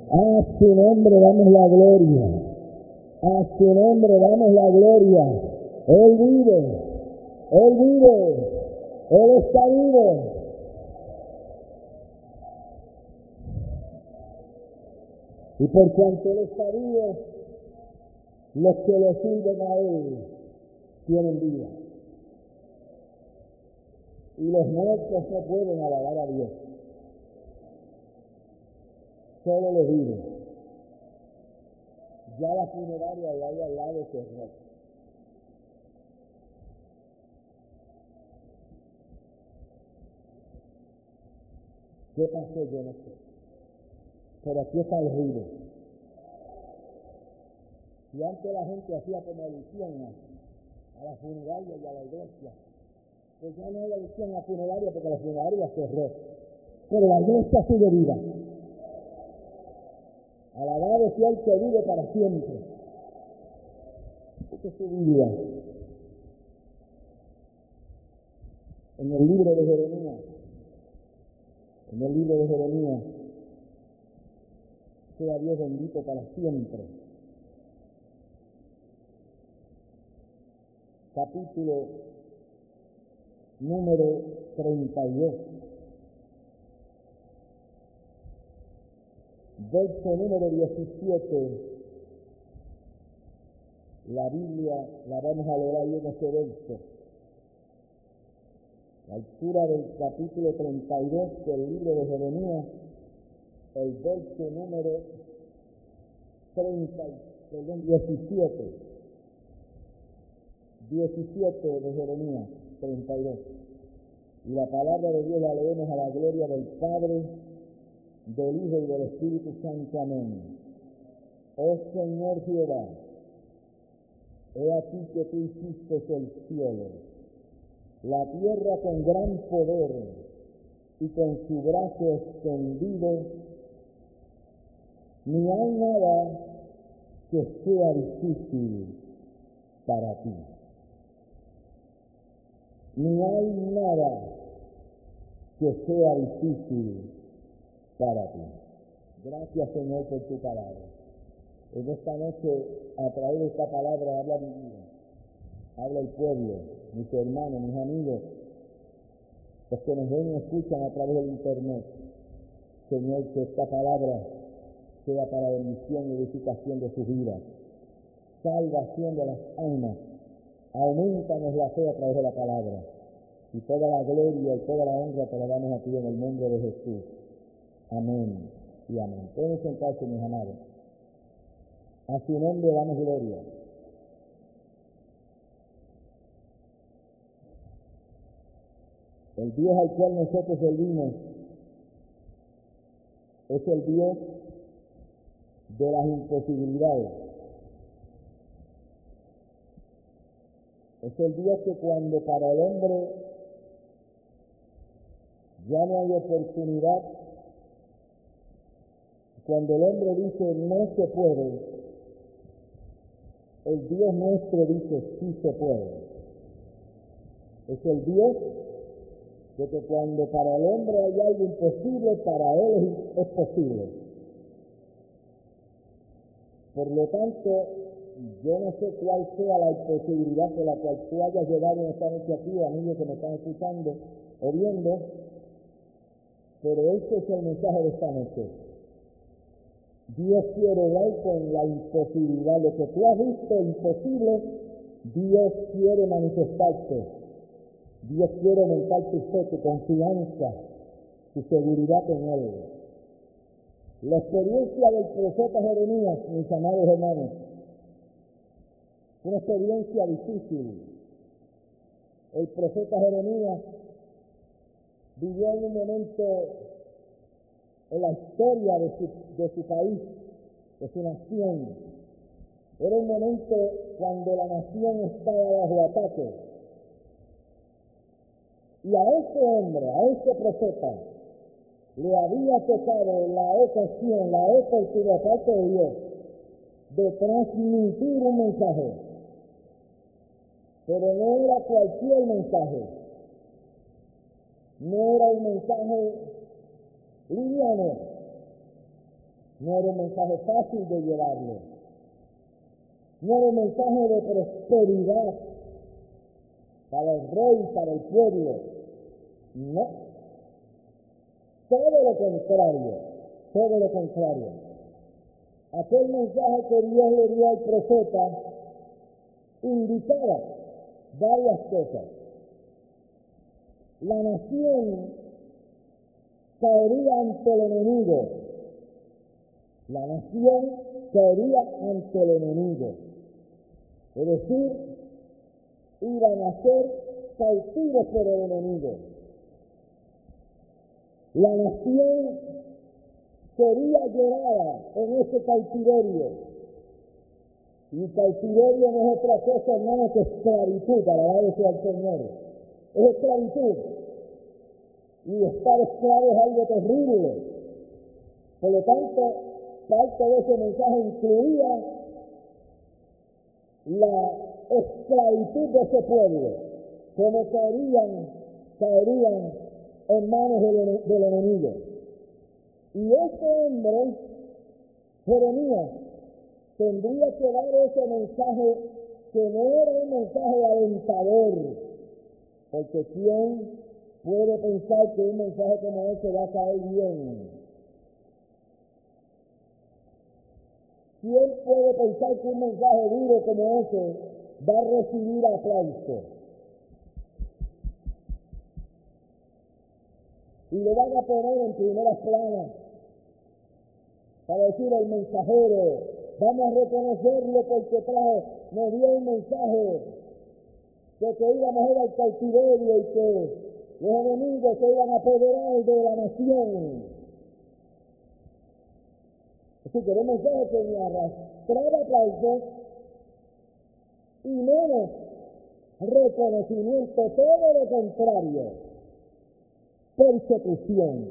A su nombre damos la gloria. A su nombre damos la gloria. Él vive. Él vive. Él está vivo. Y por cuanto Él está vivo, los que le sirven a Él tienen vida. Y los muertos no pueden alabar a Dios. Solo los vivos. Ya la funeraria de ahí al lado cerró. ¿Qué pasó? Yo no sé. Pero aquí está el río. Y antes la gente hacía como alusión a la funeraria y a la iglesia. Pues ya no hay alusión a la funeraria porque la funeraria cerró. Pero la iglesia sigue viva. Alabado sea el que vive para siempre. Esta es su Biblia. En el libro de Jeremías. En el libro de Jeremías. Sea Dios bendito para siempre. Capítulo número 32. Verso número 17. La Biblia la vamos a leer ahí en ese verso. La altura del capítulo 32 del libro de Jeremías, el verso número 17. 17 de Jeremías 32. Y la palabra de Dios la leemos a la gloria del Padre, del Hijo y del Espíritu Santo. Amén. Oh Señor Jehová, he aquí que tú hiciste el cielo, la tierra con gran poder y con su brazo extendido, ni hay nada que sea difícil para ti. Ni hay nada que sea difícil para ti. Gracias, Señor, por tu palabra. En esta noche, a través de esta palabra, habla mi vida. Habla el pueblo, mis hermanos, mis amigos, los que nos ven y escuchan a través del internet. Señor, que esta palabra sea para bendición y edificación de sus vidas. Salvación de las almas. Aumentanos la fe a través de la palabra. Y toda la gloria y toda la honra te la damos a ti en el nombre de Jesús. Amén y amén. Pueden sentarse, mis amados. A su nombre damos gloria. El Dios al cual nosotros servimos es el Dios de las imposibilidades. Es el Dios que cuando para el hombre ya no hay oportunidad, cuando el hombre dice no se puede, el Dios nuestro dice sí se puede. Es el Dios de que cuando para el hombre hay algo imposible, para Él es posible. Por lo tanto, yo no sé cuál sea la imposibilidad por la cual tú hayas llegado en esta noche aquí, amigos que me están escuchando o viendo, pero este es el mensaje de esta noche. Dios quiere ver con la imposibilidad. Lo que tú has visto imposible, Dios quiere manifestarte. Dios quiere aumentar tu fe, tu confianza, tu seguridad en Él. La experiencia del profeta Jeremías, mis amados hermanos, fue una experiencia difícil. El profeta Jeremías vivió en un momento en la historia de su país, de su nación. Era un momento cuando la nación estaba bajo ataque. Y a ese hombre, a ese profeta, le había tocado la ocasión, la oportunidad de parte de Dios de transmitir un mensaje. Pero no era cualquier mensaje. No era un mensaje liviano. No era un mensaje fácil de llevarlo. No era un mensaje de prosperidad para el rey, para el pueblo. No. Todo lo contrario. Todo lo contrario. Aquel mensaje que Dios le dio al profeta indicaba varias cosas. La nación caería ante el enemigo. La nación caería ante el enemigo. Es decir, iban a ser cautivos por el enemigo. La nación sería llevada en ese cautiverio. Y cautiverio no es otra cosa, hermano, que esclavitud, alabado sea el Señor. Es esclavitud. Y estar esclavo es algo terrible. Por lo tanto, parte de ese mensaje incluía la esclavitud de ese pueblo, como caerían en manos del enemigo. Y ese hombre, Jeremías, tendría que dar ese mensaje que no era un mensaje alentador, porque ¿quién puede pensar que un mensaje como ese va a caer bien? ¿Quién puede pensar que un mensaje duro como ese va a recibir aplauso? Y lo van a poner en primeras planas para decir el mensajero, vamos a reconocerlo porque nos dio un mensaje de que íbamos a ir al cautiverio y que los enemigos se iban a apoderar de la nación. Así que era un mensaje que ni arrastraba aplausos y menos reconocimiento, todo lo contrario, persecución,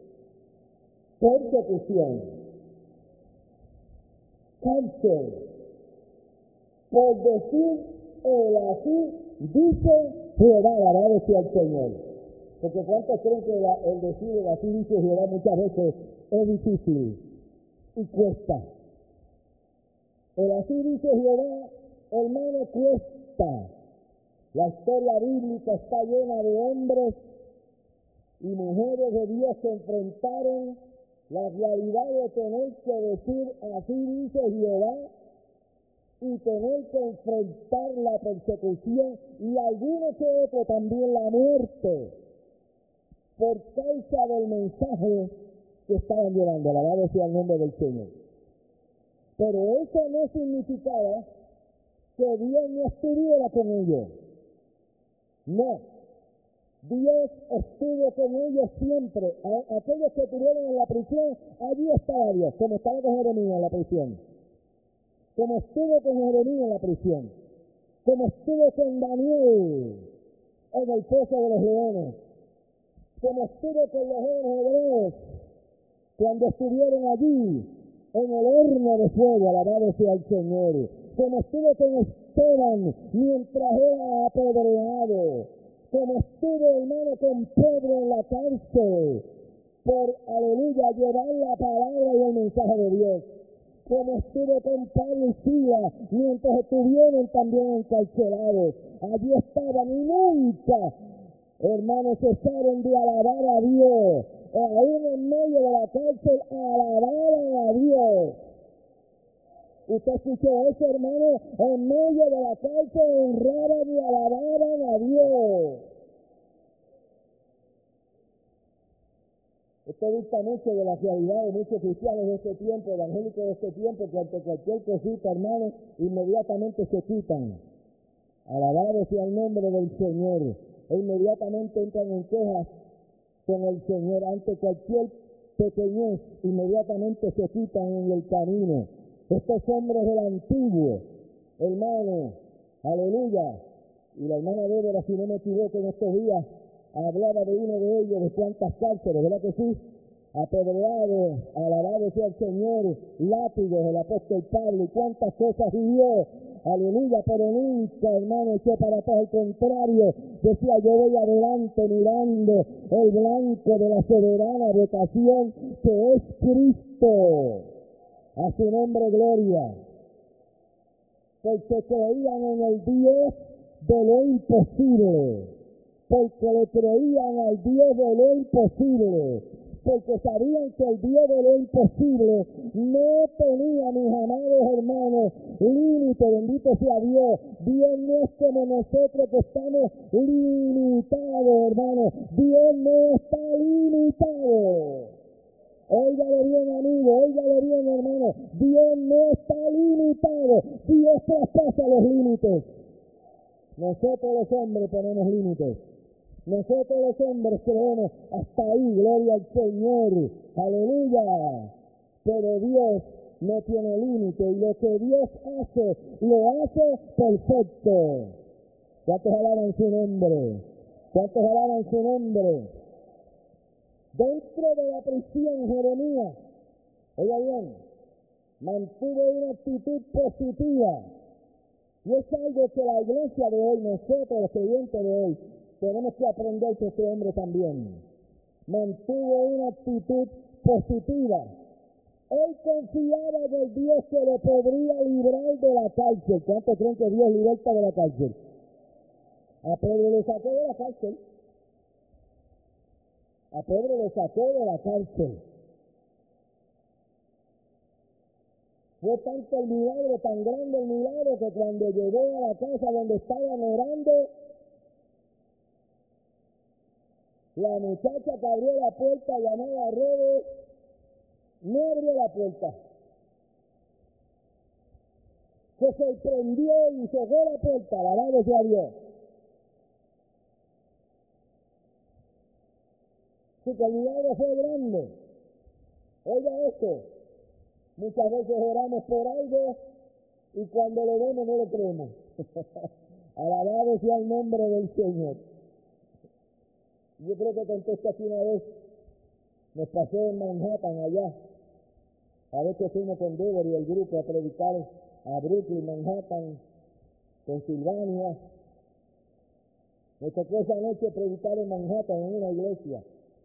cárcel, por decir el así dice Jehová, alabado sea el Señor. Porque ¿cuántos creen que el decir el así dice Jehová muchas veces es difícil y cuesta? El así dice Jehová, hermano, cuesta. La historia bíblica está llena de hombres y mujeres de Dios que enfrentaron la realidad de tener que decir así dice Jehová y tener que enfrentar la persecución y algunos que otros también la muerte por causa del mensaje que estaban llevando. Alabado sea el nombre del Señor. Pero eso no significaba que Dios no estuviera con ellos. No. Dios estuvo con ellos siempre. Aquellos que estuvieron en la prisión, allí estaba Dios, como estaba con Jeremías en la prisión. Como estuvo con Jeremías en la prisión. Como estuvo con Daniel en el pozo de los leones. Como estuvo con los jóvenes hebreos cuando estuvieron allí en el horno de fuego, alabado sea el Señor. Como estuvo con Esteban mientras era apedreado. Como estuvo, hermano, con Pedro en la cárcel por, aleluya, llevar la palabra y el mensaje de Dios. Como estuvo con Pablo y Silas mientras estuvieron también encarcelados. Allí estaban y nunca, hermanos, cesaron de alabar a Dios. Aún en medio de la cárcel alababan a Dios. ¿Usted escuchó eso, hermano? En medio de la cárcel honraban y alababan a Dios. Esto dista mucho de la realidad de muchos cristianos de este tiempo, evangélicos de este tiempo, que ante cualquier cosita, hermano, inmediatamente se quitan. Alabado sea el nombre del Señor. E inmediatamente entran en quejas con el Señor. Ante cualquier pequeñez, inmediatamente se quitan en el camino. Estos hombres del antiguo, hermano, aleluya. Y la hermana Débora, si no me equivoco, en estos días hablaba de uno de ellos, de cuántas cárceles, ¿verdad que sí? Apedreado, alabado sea el Señor, látigos, el apóstol Pablo, y cuántas cosas vivió, aleluya, pero nunca, hermano, echó para atrás, al contrario, decía, yo voy adelante mirando el blanco de la soberana vocación que es Cristo. A su nombre, gloria. Porque creían en el Dios de lo imposible. Porque le creían al Dios de lo imposible. Porque sabían que el Dios de lo imposible no tenía, mis amados hermanos, límite. Bendito sea Dios. Dios no es como nosotros que estamos limitados, hermanos. Dios no está limitado. Óigale bien, amigo, óigale bien, hermano. Dios no está limitado. Dios traspasa los límites. Nosotros los hombres ponemos límites. Nosotros los hombres creemos hasta ahí, gloria al Señor. Aleluya. Pero Dios no tiene límite y lo que Dios hace, lo hace perfecto. ¿Cuántos alaban su nombre? ¿Cuántos alaban su nombre? Dentro de la prisión, Jeremías, oiga bien, mantuvo una actitud positiva. Y es algo que la iglesia de hoy, nosotros los creyentes de hoy, tenemos que aprender de este hombre también. Mantuvo una actitud positiva. Él confiaba en el Dios que lo podría librar de la cárcel. ¿Cuántos creen que Dios liberta de la cárcel? A Pedro lo sacó de la cárcel. A Pedro lo sacó de la cárcel. Fue tanto el milagro, tan grande el milagro, que cuando llegó a la casa donde estaban orando, la muchacha que abrió la puerta, llamada Rebe, no abrió la puerta. Se sorprendió y cerró la puerta, alabado sea Dios. Sí, que el milagro fue grande. Oiga esto, muchas veces oramos por algo y cuando lo vemos no lo creemos. Alabado sea el nombre del Señor. Yo creo que conté esto aquí una vez. Nos pasó en Manhattan allá. A veces fuimos con Deborah y el grupo a predicar a Brooklyn, Manhattan, Pensilvania. Me tocó esa noche predicar en Manhattan en una iglesia.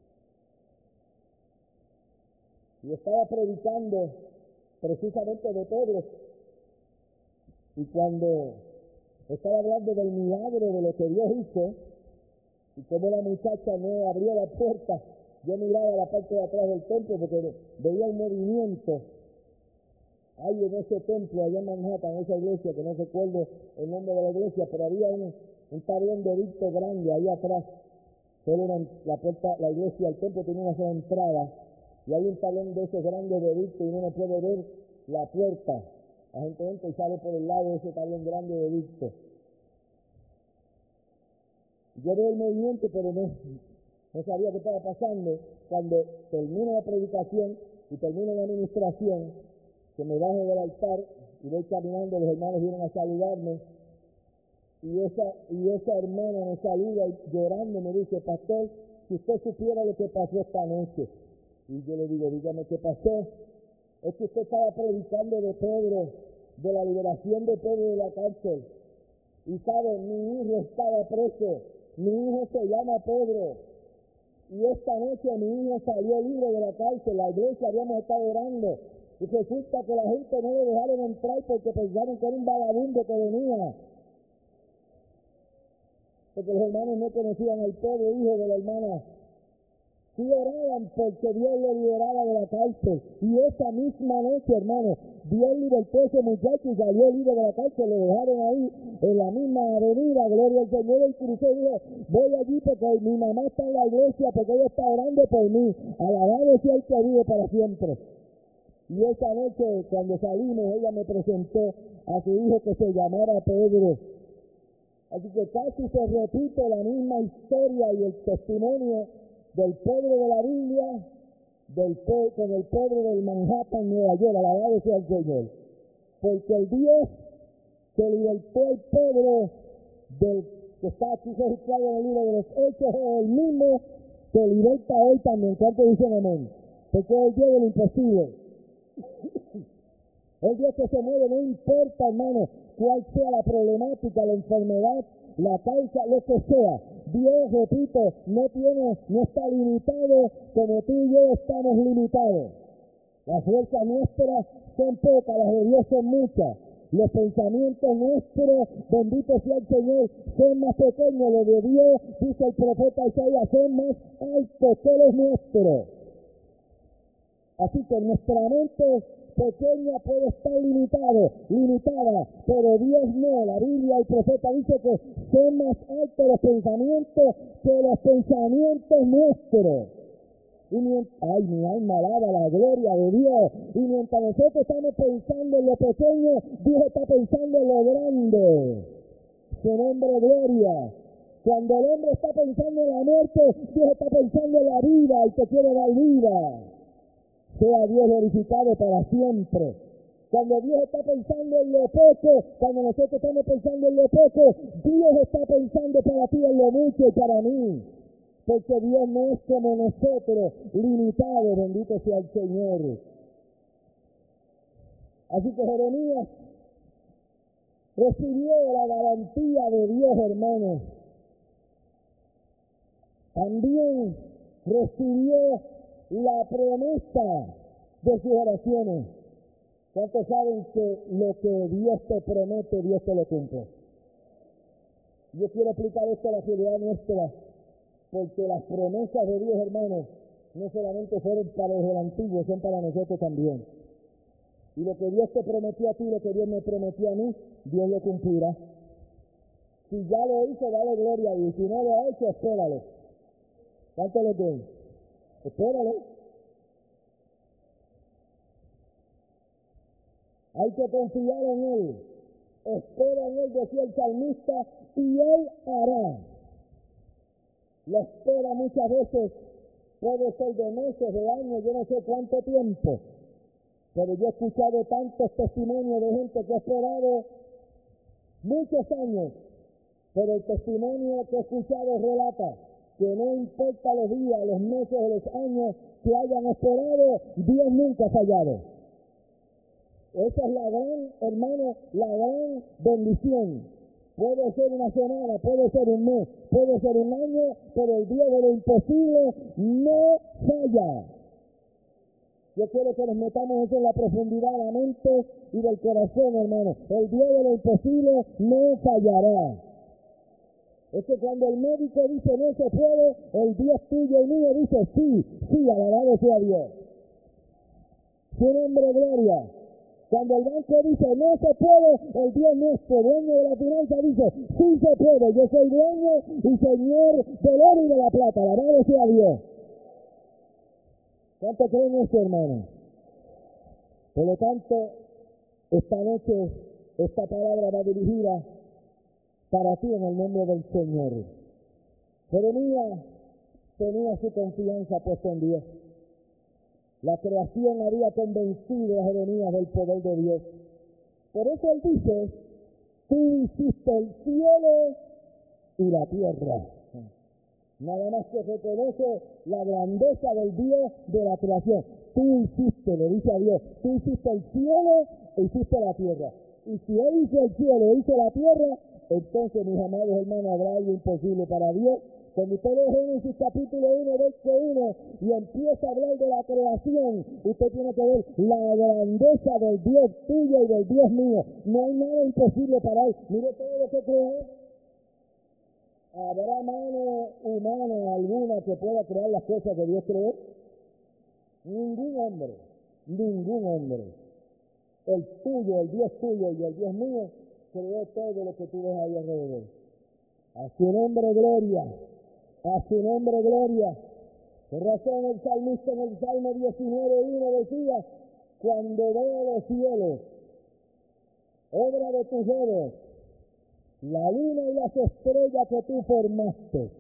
Y estaba predicando precisamente de Pedro. Y cuando estaba hablando del milagro de lo que Dios hizo, y como la muchacha no abrió la puerta, yo miraba la parte de atrás del templo porque veía un movimiento. Hay en ese templo allá en Manhattan, en esa iglesia, que no recuerdo el nombre de la iglesia, pero había un tablón de edicto grande ahí atrás. Solo la puerta, la iglesia, el templo tiene una sola entrada, y hay un tablón de esos grandes de edicto y uno no puede ver la puerta. La gente entra y sale por el lado de ese tablón grande de edicto. Yo veo el movimiento, pero no sabía qué estaba pasando. Cuando termino la predicación y termino la administración, que me bajo del altar y voy caminando, los hermanos vienen a saludarme, y esa hermana me saluda y llorando me dice: pastor, si usted supiera lo que pasó esta noche. Y yo le digo: dígame qué pasó. Es que usted estaba predicando de Pedro, de la liberación de Pedro de la cárcel. Y sabe, mi hijo estaba preso, mi hijo se llama Pedro, y esta noche mi hijo salió libre de la cárcel, la iglesia habíamos estado orando, y resulta que la gente no le dejaron entrar porque pensaron que era un vagabundo que venía, porque los hermanos no conocían al Pedro, hijo de la hermana. Sí oraban porque Dios lo liberaba de la cárcel, y esa misma noche, hermano, Dios libertó a ese muchacho y salió libre de la cárcel. Lo dejaron ahí en la misma avenida, gloria al Señor. El crucero dijo: voy allí porque mi mamá está en la iglesia, porque ella está orando por mí. Alabado sea el que vive para siempre. Y esa noche, cuando salimos, ella me presentó a su hijo que se llamara Pedro. Así que casi se repite la misma historia y el testimonio del Pedro de la Biblia, con el Pedro del Manhattan, Nueva York. Alabado sea el Señor. Porque el Dios que libertó al Pedro que está aquí registrado en el libro de los Hechos es el mismo que liberta hoy también. ¿Cuántos dicen amén? Porque es el Dios de lo imposible. El Dios que se mueve, no importa, hermano, cuál sea la problemática, la enfermedad, la causa, lo que sea. Dios, repito, no está limitado como tú y yo estamos limitados. Las fuerzas nuestras son pocas, las de Dios son muchas. Los pensamientos nuestros, bendito sea el Señor, son más pequeños. Los de Dios, dice el profeta Isaías, son más altos que los nuestros. Así que nuestra mente pequeña puede estar limitada, pero Dios no. La Biblia, el profeta dice que son más altos los pensamientos que los pensamientos nuestros. Y ay, mi alma alaba la gloria de Dios. Y mientras nosotros estamos pensando en lo pequeño, Dios está pensando en lo grande. Su nombre, gloria. Cuando el hombre está pensando en la muerte, Dios está pensando en la vida y te quiere dar vida. Sea Dios glorificado para siempre. Cuando Dios está pensando en lo poco, cuando nosotros estamos pensando en lo poco, Dios está pensando para ti en lo mucho y para mí. Porque Dios no es como nosotros, limitado, bendito sea el Señor. Así que Jeremías recibió la garantía de Dios, hermanos. También recibió la promesa de sus oraciones. ¿Cuántos saben que lo que Dios te promete, Dios te lo cumple? Yo quiero aplicar esto a la realidad nuestra, porque las promesas de Dios, hermanos, no solamente fueron para los del antiguo, son para nosotros también. Y lo que Dios te prometió a ti, lo que Dios me prometió a mí, Dios lo cumplirá. Si ya lo hizo, dale gloria a Dios. Si no lo ha hecho, espéralo. ¿Cuánto le doy? Espéralo. Hay que confiar en Él. Espera en Él, decía el salmista, y Él hará. La espera muchas veces puede ser de meses, de años, yo no sé cuánto tiempo. Pero yo he escuchado tantos testimonios de gente que ha esperado muchos años. Pero el testimonio que he escuchado relata que no importa los días, los meses o los años que hayan esperado, Dios nunca ha fallado. Esa es la gran, hermano, la gran bendición. Puede ser una semana, puede ser un mes, puede ser un año, pero el Dios de lo imposible no falla. Yo quiero que nos metamos eso en la profundidad de la mente y del corazón, hermano. El Dios de lo imposible no fallará. Es que cuando el médico dice no se puede, el Dios tuyo y mío dice sí, alabado sea Dios. Su nombre, gloria. Cuando el banco dice no se puede, el Dios nuestro, dueño de la finanza, dice sí se puede. Yo soy dueño y señor del oro y de la plata, alabado sea Dios. ¿Cuánto creen esto, hermano? Por lo tanto, esta noche, esta palabra va dirigida para ti en el nombre del Señor. Jeremías tenía su confianza puesta en Dios. La creación había convencido a Jeremías del poder de Dios. Por eso él dice, tú hiciste el cielo y la tierra. Nada más que reconoce la grandeza del Dios de la creación. Tú hiciste, le dice a Dios, tú hiciste el cielo e hiciste la tierra. Y si Él hizo el cielo e hizo la tierra, entonces, mis amados hermanos, habrá algo imposible para Dios. Cuando usted lee Génesis capítulo 1, verso 1, y empieza a hablar de la creación, usted tiene que ver la grandeza del Dios tuyo y del Dios mío. No hay nada imposible para Él. Mire todo lo que creó. ¿Habrá mano humana alguna que pueda crear las cosas que Dios creó? Ningún hombre. El tuyo, el Dios tuyo y el Dios mío creó todo lo que tú ves ahí alrededor. A su nombre, gloria. A su nombre, gloria. Por razón el salmista en el Salmo 19:1 decía, cuando veo los cielos, obra de tus dedos, la luna y las estrellas que tú formaste,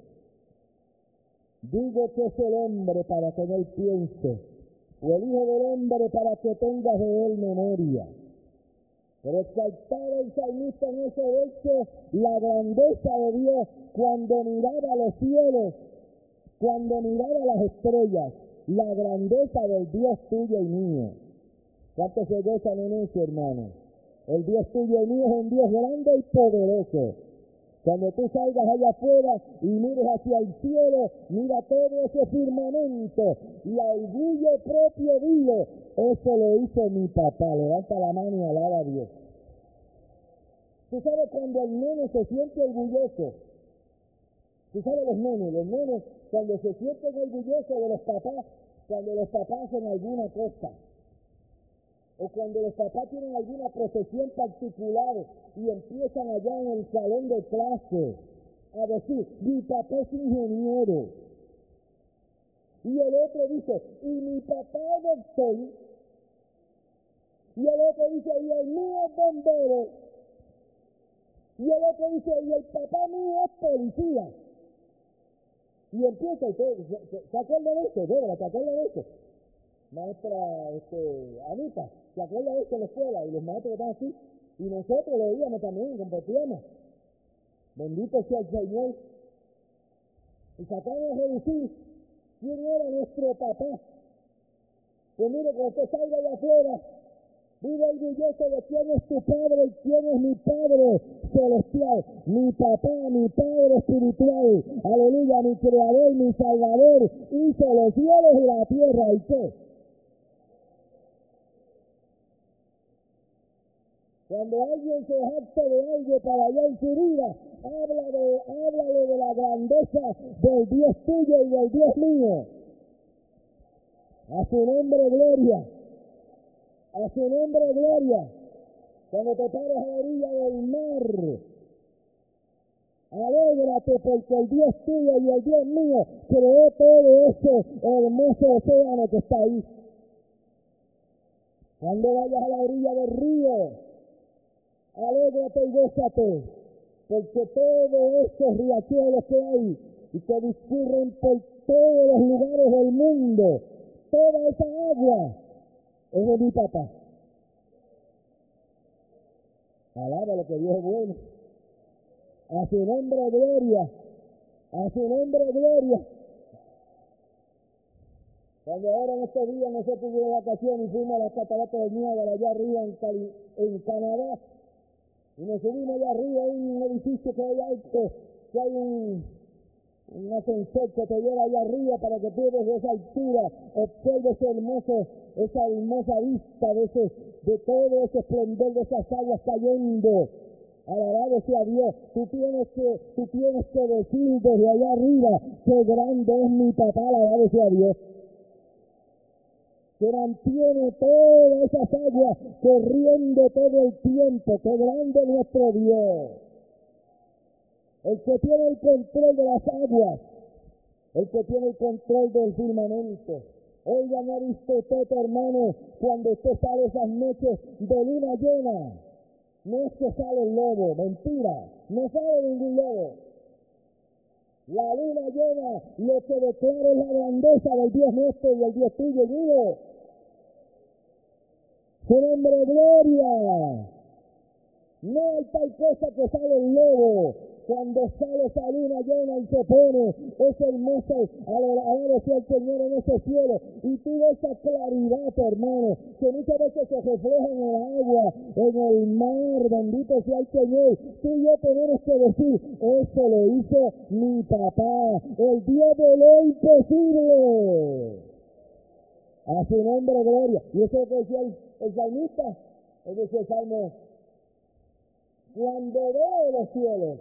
digo que es el hombre para que en él piense, o el hijo del hombre para que tengas de él memoria. Pero exaltaba el salmista en ese verso la grandeza de Dios cuando miraba los cielos, cuando miraba las estrellas, la grandeza del Dios tuyo y mío. ¿Cuántos se gozan en eso, hermano? El Dios tuyo y mío es un Dios grande y poderoso. Cuando tú salgas allá afuera y mires hacia el cielo, mira todo ese firmamento y al brillo propio dile, eso lo hizo mi papá. Levanta la mano y alaba a Dios. Tú sabes cuando el nene se siente orgulloso. Tú sabes los nenes cuando se sienten orgullosos de los papás, cuando los papás hacen alguna cosa. O cuando los papás tienen alguna profesión particular y empiezan allá en el salón de clase a decir, mi papá es ingeniero. Y el otro dice, y mi papá es doctor. Y el otro dice, y el mío es bombero. Y el otro dice, y el papá mío es policía. Y empieza, ¿se acuerdan de esto? Débora, ¿se acuerdan de esto? Maestra Anita, ¿se acuerda de esto en la escuela? Y los maestros que están así. Y nosotros lo oíamos también, compartíamos. Bendito sea el Señor. Y tratamos de reducir quién era nuestro papá. Pues mire, cuando usted salga allá afuera, vive orgulloso de quién es tu padre y quién es mi Padre celestial. Mi papá, mi Padre espiritual. Aleluya, mi Creador, mi Salvador. Hizo los cielos y la tierra. ¿Y qué? Cuando alguien se jacta de algo para allá en su vida, háblale de la grandeza del Dios tuyo y del Dios mío. A su nombre, gloria. A su nombre, gloria. Cuando te pares a la orilla del mar, alégrate porque el Dios tuyo y el Dios mío creó todo ese hermoso océano que está ahí. Cuando vayas a la orilla del río, alégrate y gózate, porque todos esos riachuelos que hay y que discurren por todos los lugares del mundo, toda esa agua es de mi papá. Alaba lo que Dios es bueno. A su nombre, gloria. A su nombre, gloria. Cuando ahora en estos días nosotros de vacaciones y fuimos a las cataratas del Niágara allá arriba en Canadá, y nos subimos allá arriba a un edificio que hay alto, que hay un ascensor que te lleva allá arriba para que tú desde esa altura observes esa hermosa vista de todo ese esplendor de esas aguas cayendo. Alabado sea Dios. Tú tienes que decir desde allá arriba qué grande es mi papá, alabado sea Dios, que mantiene todas esas aguas corriendo todo el tiempo. Qué grande es nuestro Dios. El que tiene el control de las aguas, el que tiene el control del firmamento. Oiga, ¿no ha visto usted, hermano, cuando usted sale esas noches de luna llena? No es que sale el lobo, mentira, no sale ningún lobo. La luna llena lo que declara es la grandeza del Dios nuestro y del Dios tuyo y mío. Su nombre, gloria. No hay tal cosa que sale el lobo. Cuando sale esa luna llena y se pone ese hermoso, alabado sea el Señor en ese cielo, y tú ves esa claridad, hermano, que muchas veces se refleja en el agua, en el mar, bendito sea el Señor. Tú y yo tenemos que decir, eso lo hizo mi papá, el Dios de lo imposible. A su nombre, gloria. Y eso es lo que decía el salmista, es decir, el Salmo, cuando veo los cielos,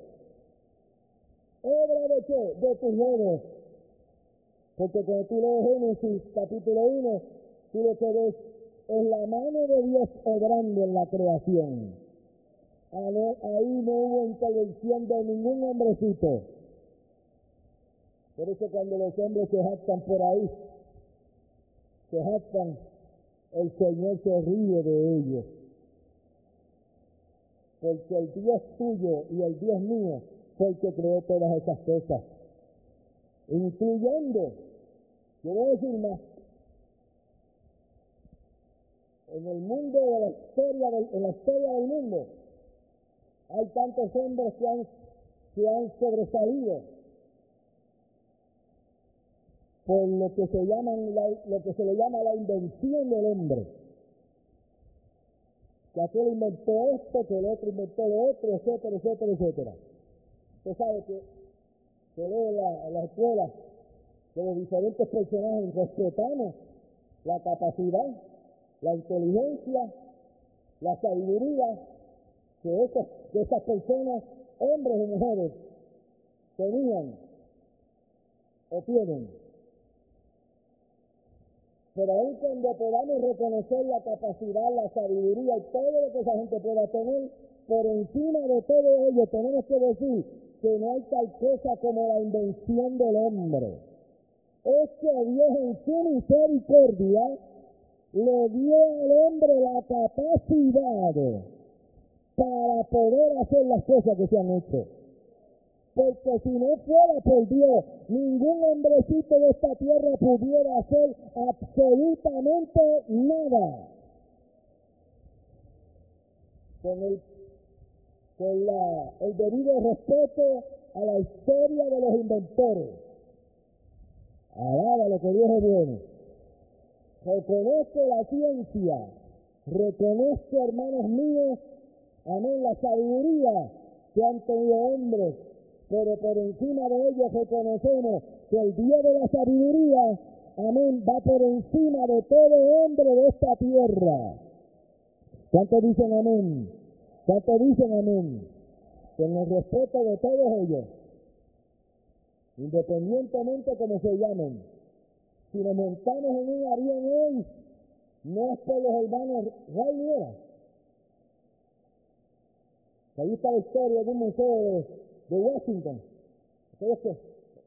obra de qué? De tus dedos. Porque cuando tú lees Génesis capítulo 1, tú lo que ves es la mano de Dios obrando en la creación. Ahí no hubo intervención de ningún hombrecito. Por eso cuando los hombres se jactan por ahí, se jactan, el Señor se ríe de ellos. Porque el Dios tuyo y el Dios mío fue el que creó todas esas cosas, incluyendo, yo voy a decir más, en el mundo de la historia, en la historia del mundo, hay tantos hombres que han sobresalido por lo que se le llama la invención del hombre. Que aquel inventó esto, que el otro inventó lo otro, etcétera, etcétera, etcétera. Usted sabe que se lee en la escuela que los diferentes personajes respetamos la capacidad la inteligencia, la sabiduría que esas personas, hombres y mujeres, tenían o tienen. Pero aún cuando podamos reconocer la capacidad, la sabiduría y todo lo que esa gente pueda tener, por encima de todo ello tenemos que decir que no hay tal cosa como la invención del hombre. Es que Dios en su misericordia le dio al hombre la capacidad para poder hacer las cosas que se han hecho. Porque si no fuera por Dios, ningún hombrecito de esta tierra pudiera hacer absolutamente nada. Con el debido respeto a la historia de los inventores. Alaba lo que Dios es bueno. Reconozco la ciencia, reconozco, hermanos míos, amén, la sabiduría que han tenido hombres, pero por encima de ellos reconocemos que el Dios de la sabiduría, amén, va por encima de todo hombre de esta tierra. ¿Cuántos dicen amén? ¿Cuántos dicen amén? Con el respeto de todos ellos, independientemente como se llamen. Si nos montamos en un avión hoy, no es por los hermanos Ryanair. Ahí está la historia de un museo de Washington. ¿Ustedes qué?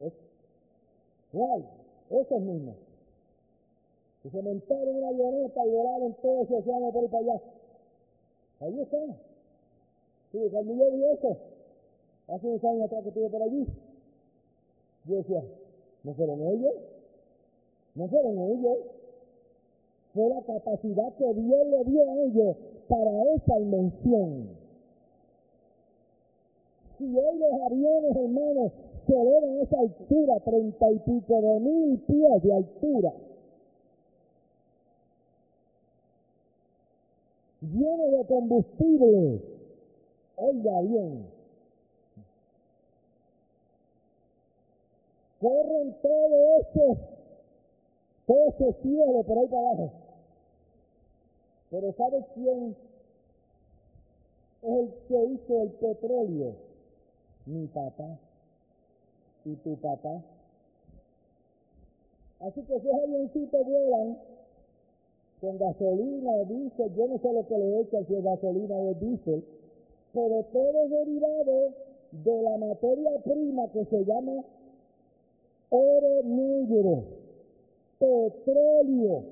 Esos mismos. Que se montaron en una avioneta y volaron todo ese océano por ahí para allá. Ahí está. Sí, cuando yo vi eso, hace unos años atrás que estuve por allí, yo decía, ¿no fueron ellos? No fueron ellos. Fue la capacidad que Dios le dio a ellos para esa invención. Si hoy los aviones, hermanos, se elevan a esa altura, 30 y pico de 1000 pies de altura, llenos de combustible, oiga bien, corren todo ese cielo por ahí para abajo. Pero ¿sabes quién es el que hizo el petróleo? Mi papá y tu papá. Así que esos avioncitos vuelan con gasolina o diésel, yo no sé lo que le echan, si es gasolina o es diésel, pero todo es derivado de la materia prima que se llama oro negro, petróleo.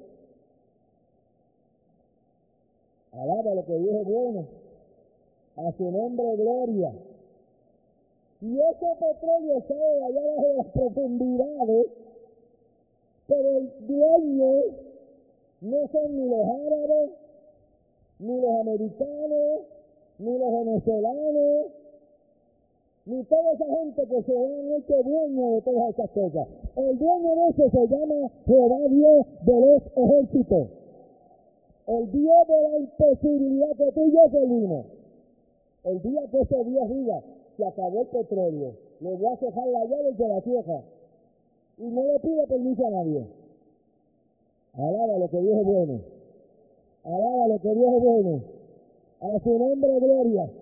Alaba lo que Dios es bueno, a su nombre gloria. Y ese petróleo sale allá abajo de las profundidades, pero el dueño no son ni los árabes, ni los americanos, ni los venezolanos, ni toda esa gente que se han hecho dueños de todas esas cosas. El dueño de eso se llama Jehová Dios de los ejércitos. El Dios de la imposibilidad que tú y yo servimos. El día que ese Dios diga, se acabó el petróleo, le voy a cejar la llave de la tierra y no le pide permiso a nadie. Alaba lo que Dios es bueno. Alaba lo que Dios es bueno. A su nombre gloria.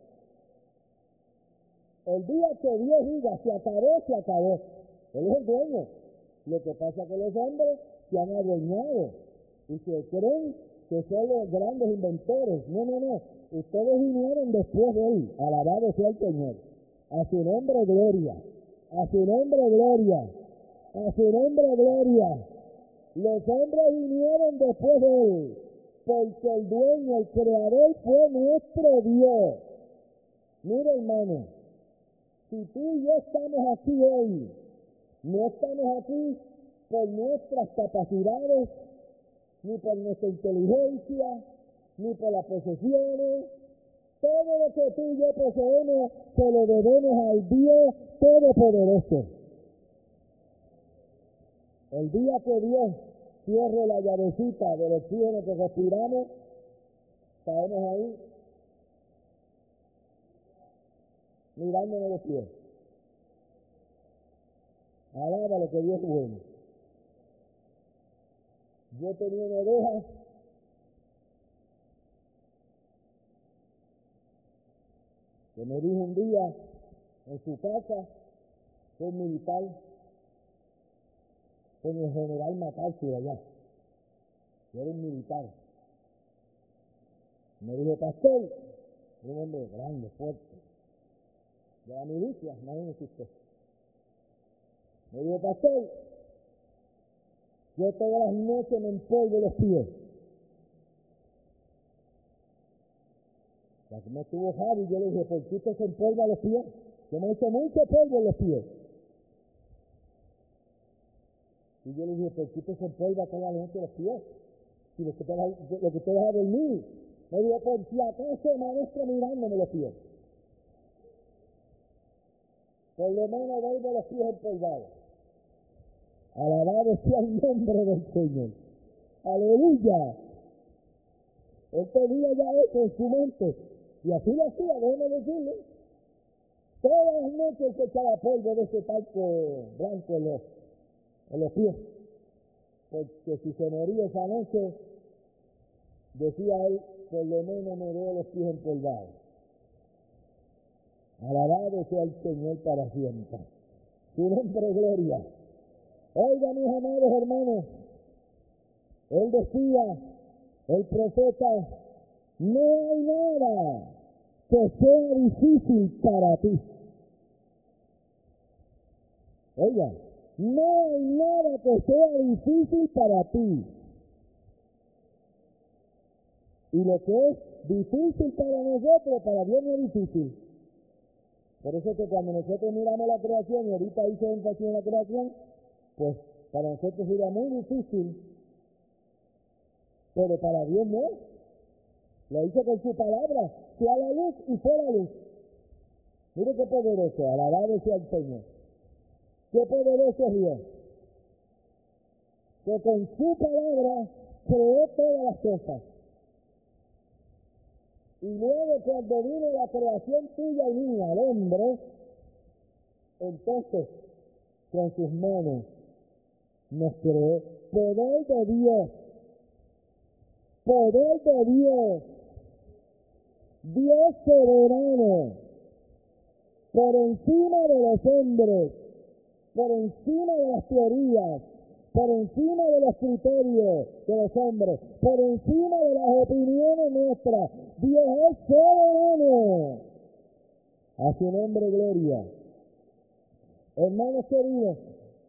El día que Dios diga, se acabó, se acabó. Él es el dueño. Lo que pasa es que los hombres se han adueñado y se creen que son los grandes inventores. No. Ustedes vinieron después de él. Alabado sea el Señor. A su nombre gloria. A su nombre gloria. A su nombre gloria. Los hombres vinieron después de él, porque el dueño, el creador, fue nuestro Dios. Mira, hermano, si tú y yo estamos aquí hoy, no estamos aquí por nuestras capacidades, ni por nuestra inteligencia, ni por las posesiones. Todo lo que tú y yo poseemos se lo debemos al Dios Todopoderoso. El día que Dios cierre la llavecita del oxígeno que respiramos, caemos ahí mirándonos los pies. Alaba lo que Dios es bueno. Yo tenía una oveja que me dijo un día en su casa, fue un militar, con el general MacArthur allá, yo era un militar. Me dijo, pastor, un hombre grande, fuerte, de la milicia, imagínese usted. Me dijo, pastor, yo todas las noches me empolvo los pies. Ya que me estuvo Javi, yo le dije, ¿por qué usted se empolva los pies? Yo me echo mucho polvo en los pies. Y yo le dije, ¿por qué usted se empolva toda la noche los pies? Si lo que usted va a dormir. Me dijo, por si acaso amanezco mirándome los pies. Por lo menos vuelvo los pies empolvados. Alabado sea el nombre del Señor. Aleluya. Él tenía ya eso en su mente. Y así lo hacía, déjeme decirle. Todas las noches se echaba polvo de ese talco blanco en los pies. Porque si se moría esa noche, decía él, por lo menos me veo los pies empolvados. Alabado sea el Señor para siempre. Su nombre, gloria. Oiga, mis amados hermanos, él decía, el profeta, no hay nada que sea difícil para ti. Oiga, no hay nada que sea difícil para ti. Y lo que es difícil para nosotros, para Dios no es difícil. Por eso es que cuando nosotros miramos la creación, y ahorita hice énfasis en la creación, pues para nosotros sería muy difícil, pero para Dios no. Lo hizo con su palabra, sea la luz y fue la luz. Mire qué poderoso, alabado sea el Señor. Qué poderoso es Dios, que con su palabra creó todas las cosas. Y luego cuando vino la creación tuya y mía, el hombre, entonces con sus manos nos creó. Poder de Dios, poder de Dios, Dios soberano, por encima de los hombres, por encima de las teorías, por encima de los criterios de los hombres, por encima de las opiniones nuestras. Dios es soberano. A su nombre, gloria. Hermanos queridos,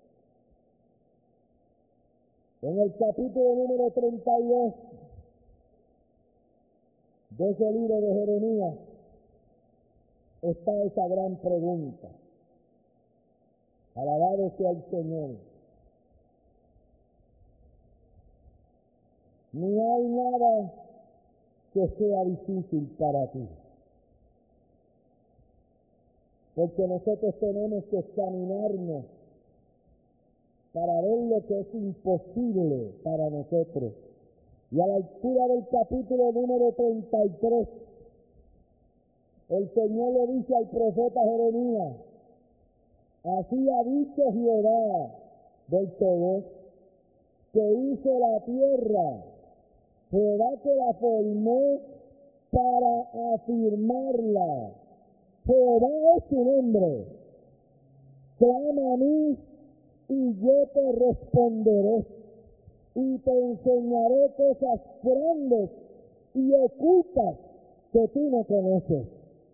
en el capítulo número 32 de ese libro de Jeremías está esa gran pregunta. Alabado sea el Señor. Ni hay nada que sea difícil para ti. Porque nosotros tenemos que examinarnos para ver lo que es imposible para nosotros. Y a la altura del capítulo número 33, el Señor le dice al profeta Jeremías, así ha dicho Jehová del todo, que hizo la tierra, Jehová que la formó para afirmarla. Jehová es su nombre. Clama a mí y yo te responderé y te enseñaré cosas grandes y ocultas que tú no conoces.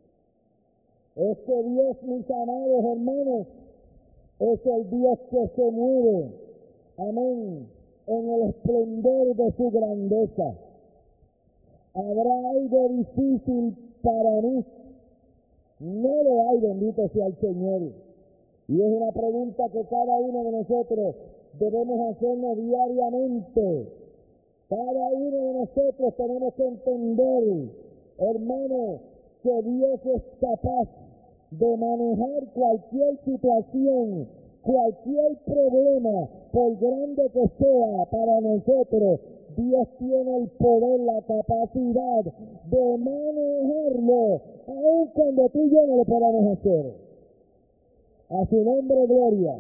Este Dios, mis amados hermanos, es el Dios que se mueve, amén, en el esplendor de su grandeza. ¿Habrá algo difícil para mí? No lo hay, bendito sea el Señor. Y es una pregunta que cada uno de nosotros debemos hacernos diariamente. Cada uno de nosotros tenemos que entender, hermano, que Dios es capaz de manejar cualquier situación, cualquier problema, por grande que sea para nosotros. Dios tiene el poder, la capacidad de manejarlo, aun cuando tú y yo no lo podamos hacer. A su nombre, gloria.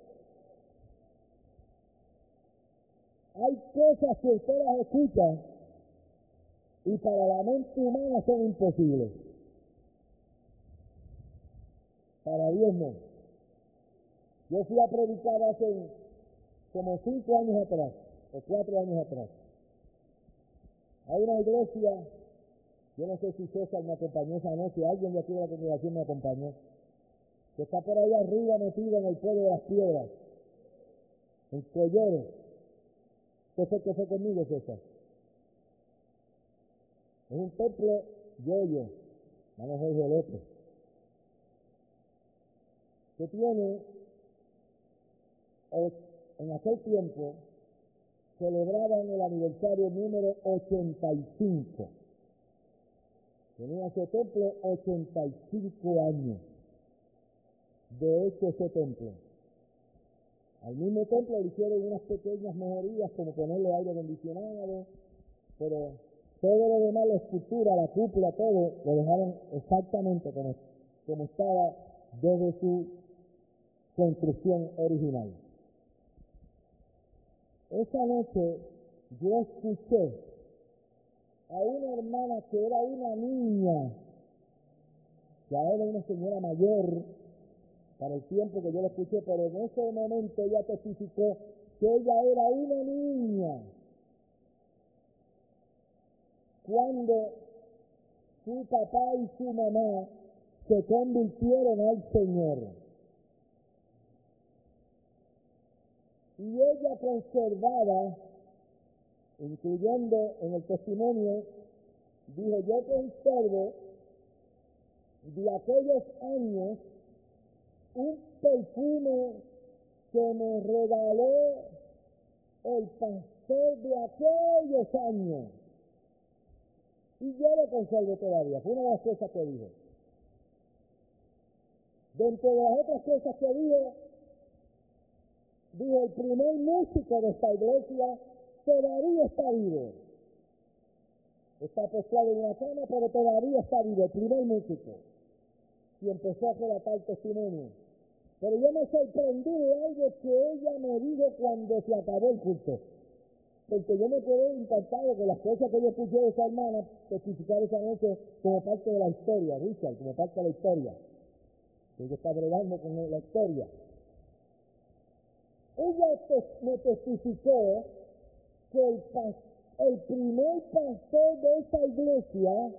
Hay cosas que usted las escucha y para la mente humana son imposibles. para diezmo. Yo fui a predicar hace como 5 años atrás, o 4 años atrás. Hay una iglesia, yo no sé si César me acompañó esa noche, alguien de aquí de la congregación me acompañó, que está por ahí arriba metido en el pueblo de las piedras, en Collero. ¿Qué fue conmigo, César? Es un templo yo, hermano Jorge López, que tiene, en aquel tiempo, celebraban el aniversario número 85. Tenía ese templo 85 años. De hecho, ese templo. Al mismo templo le hicieron unas pequeñas mejorías, como ponerle aire acondicionado, pero todo lo demás, la estructura, la cúpula, todo, lo dejaron exactamente como estaba desde su construcción original. Esa noche yo escuché a una hermana que era una niña, que ahora era una señora mayor, para el tiempo que yo la escuché, pero en ese momento ella testificó que ella era una niña cuando su papá y su mamá se convirtieron al Señor. Y ella conservaba, incluyendo en el testimonio, dijo, yo conservo de aquellos años un perfume que me regaló el pastor de aquellos años. Y yo lo conservo todavía. Fue una de las cosas que dijo. Dentro de las otras cosas que dijo, el primer músico de esta iglesia todavía está vivo. Está postrado en una cama, pero todavía está vivo, el primer músico. Y empezó a relatar testimonio. Pero yo me sorprendí de algo que ella me dijo cuando se acabó el culto. Porque yo me quedé impactado con las cosas que yo escuché de esa hermana testificar esa noche como parte de la historia, Richard, como parte de la historia. Que ella está bregando con la historia. Ella me testificó que el primer pastor de esa iglesia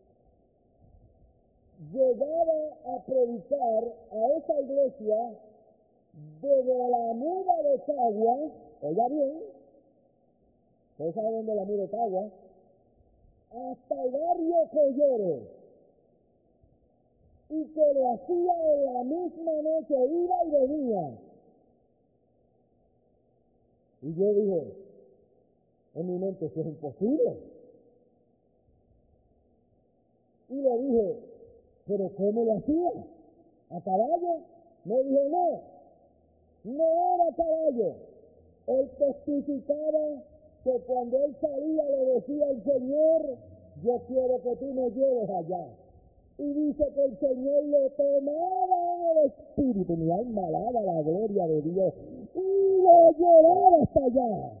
llegaba a predicar a esa iglesia desde la muda de Cagua, oiga bien, ustedes saben dónde la muda de Cagua, hasta el barrio Collero, y que lo hacía en la misma noche, iba y venía. Y yo dije, en mi mente, eso es imposible. Y le dije, ¿pero cómo lo hacía? ¿A caballo? Me dijo, no era a caballo. Él testificaba que cuando él salía le decía al Señor, yo quiero que tú me lleves allá. Y dice que el Señor lo tomaba en el espíritu, mi alma alaba la gloria de Dios, y lo llevaba hasta allá.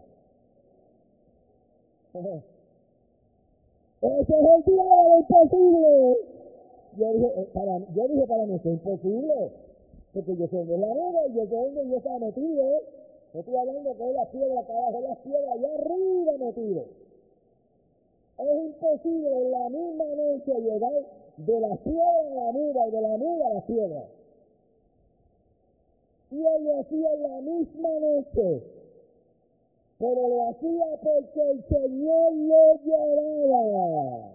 Ese es el día de lo imposible. Yo dije para mí, eso es imposible, porque yo soy de la nube y yo sé dónde yo estaba metido. No estoy hablando que es la piedra acá abajo, es la piedra allá arriba metido. Es imposible en la misma noche llegar de la piedra a la muda y de la muda a la piedra. Y él lo hacía en la misma noche, pero lo hacía porque el Señor lo llevaba.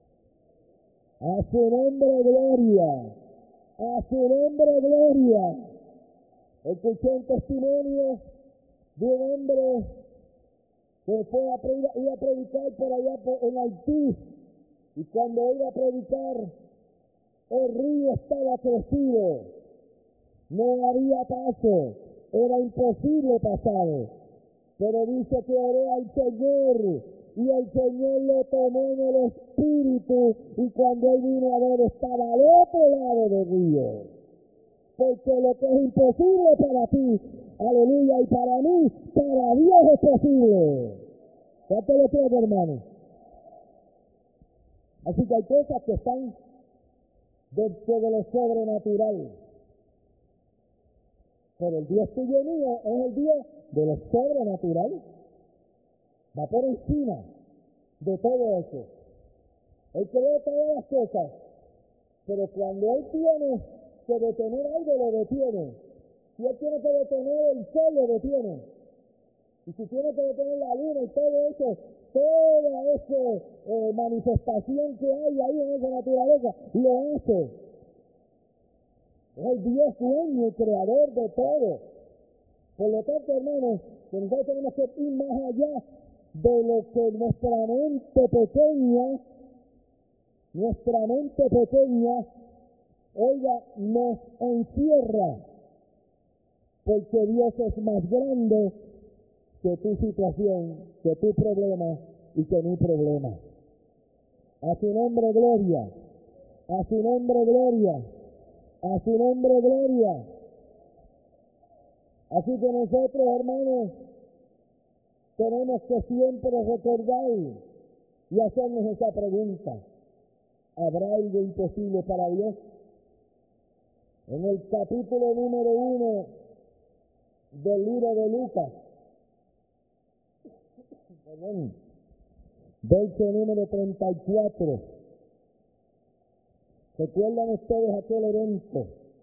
A su nombre gloria, a su nombre gloria. Escuché un testimonio de un hombre que iba a predicar por allá en Haití, y cuando iba a predicar, el río estaba crecido, no había paso, era imposible pasar, pero dice que oró al Señor, y el Señor lo tomó en el espíritu, y cuando él vino a ver, estaba al otro lado del río. Porque lo que es imposible para ti, aleluya, y para mí, para Dios es posible. ¿Cuánto lo creen, hermano? Así que hay cosas que están dentro de lo sobrenatural. Pero el Dios tuyo y mío es el Dios de lo sobrenatural. Va por encima de todo eso. Él creó todas las cosas, pero cuando Él tiene que detener algo, lo detiene. Si Él tiene que detener el sol, lo detiene. Y si tiene que detener la luna y todo eso, toda esa manifestación que hay ahí en esa naturaleza, lo hace. Es el Dios dueño y creador de todo. Por lo tanto, hermanos, que nosotros tenemos que ir más allá de lo que nuestra mente pequeña, oiga, nos encierra. Porque Dios es más grande que tu situación, que tu problema y que mi problema. A su nombre gloria, a su nombre gloria, a su nombre gloria. Así que nosotros, hermanos, tenemos que siempre recordar y hacernos esa pregunta. ¿Habrá algo imposible para Dios? En el capítulo número 1 del libro de Lucas, verso número 34. ¿Recuerdan ustedes aquel evento?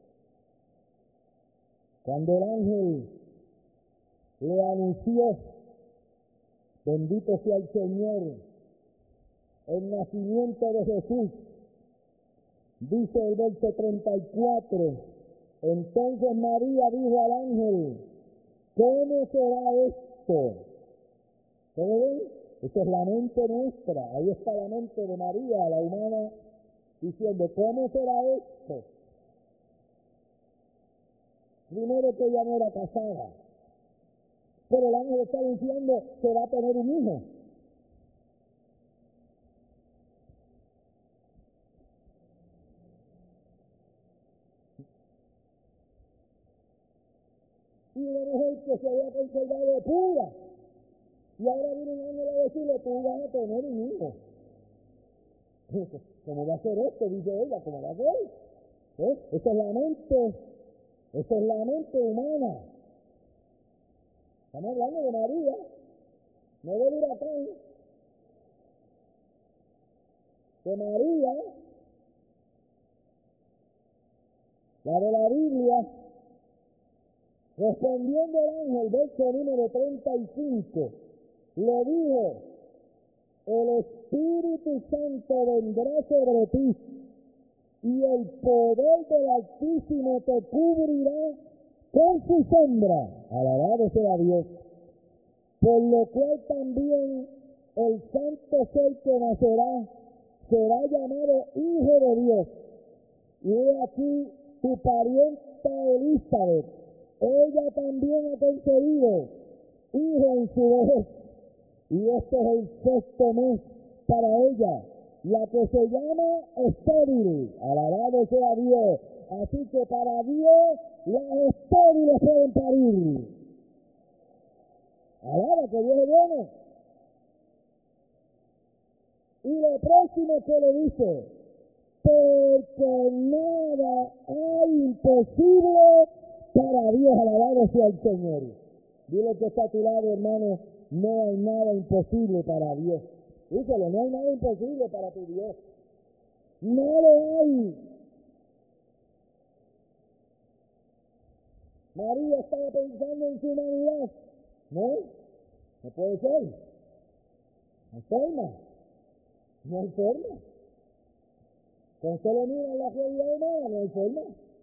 Cuando el ángel le anunció, bendito sea el Señor, el nacimiento de Jesús. Dice el verso 34, entonces María dijo al ángel, ¿cómo será esto? ¿Cómo ven? Esa es la mente nuestra, ahí está la mente de María, la humana, diciendo, ¿cómo será esto? Primero que ella no era casada, pero el ángel está diciendo que va a tener un hijo. Y una mujer que se había conservado pura, y ahora viene un ángel a decirle, tú vas a tener un hijo. ¿Cómo va a ser esto? Dice ella, ¿cómo va a ser? Esa es la mente humana. Estamos hablando de María, no del huracán. De María, la de la Biblia, respondiendo el ángel, verso número 35, le dijo, el Espíritu Santo vendrá sobre ti, y el poder del Altísimo te cubrirá con su sombra. Alabado sea Dios. Por lo cual también el santo ser que nacerá será llamado Hijo de Dios. Y he aquí tu parienta Elizabeth, ella también ha concebido hijo en su vejez, y este es el 6º mes para ella, la que se llama estéril. Alabado sea Dios. Así que para Dios las estériles pueden parir. Alaba que Dios es bueno. Y lo próximo que le dice, porque nada hay imposible para Dios. Alabado sea el Señor. Dile que está a tu lado, hermano, no hay nada imposible para Dios. Díselo, no hay nada imposible para tu Dios. No lo hay. María estaba pensando en su humanidad. No puede ser. No hay forma. No hay forma. Con solo mirar la realidad humana, no hay forma.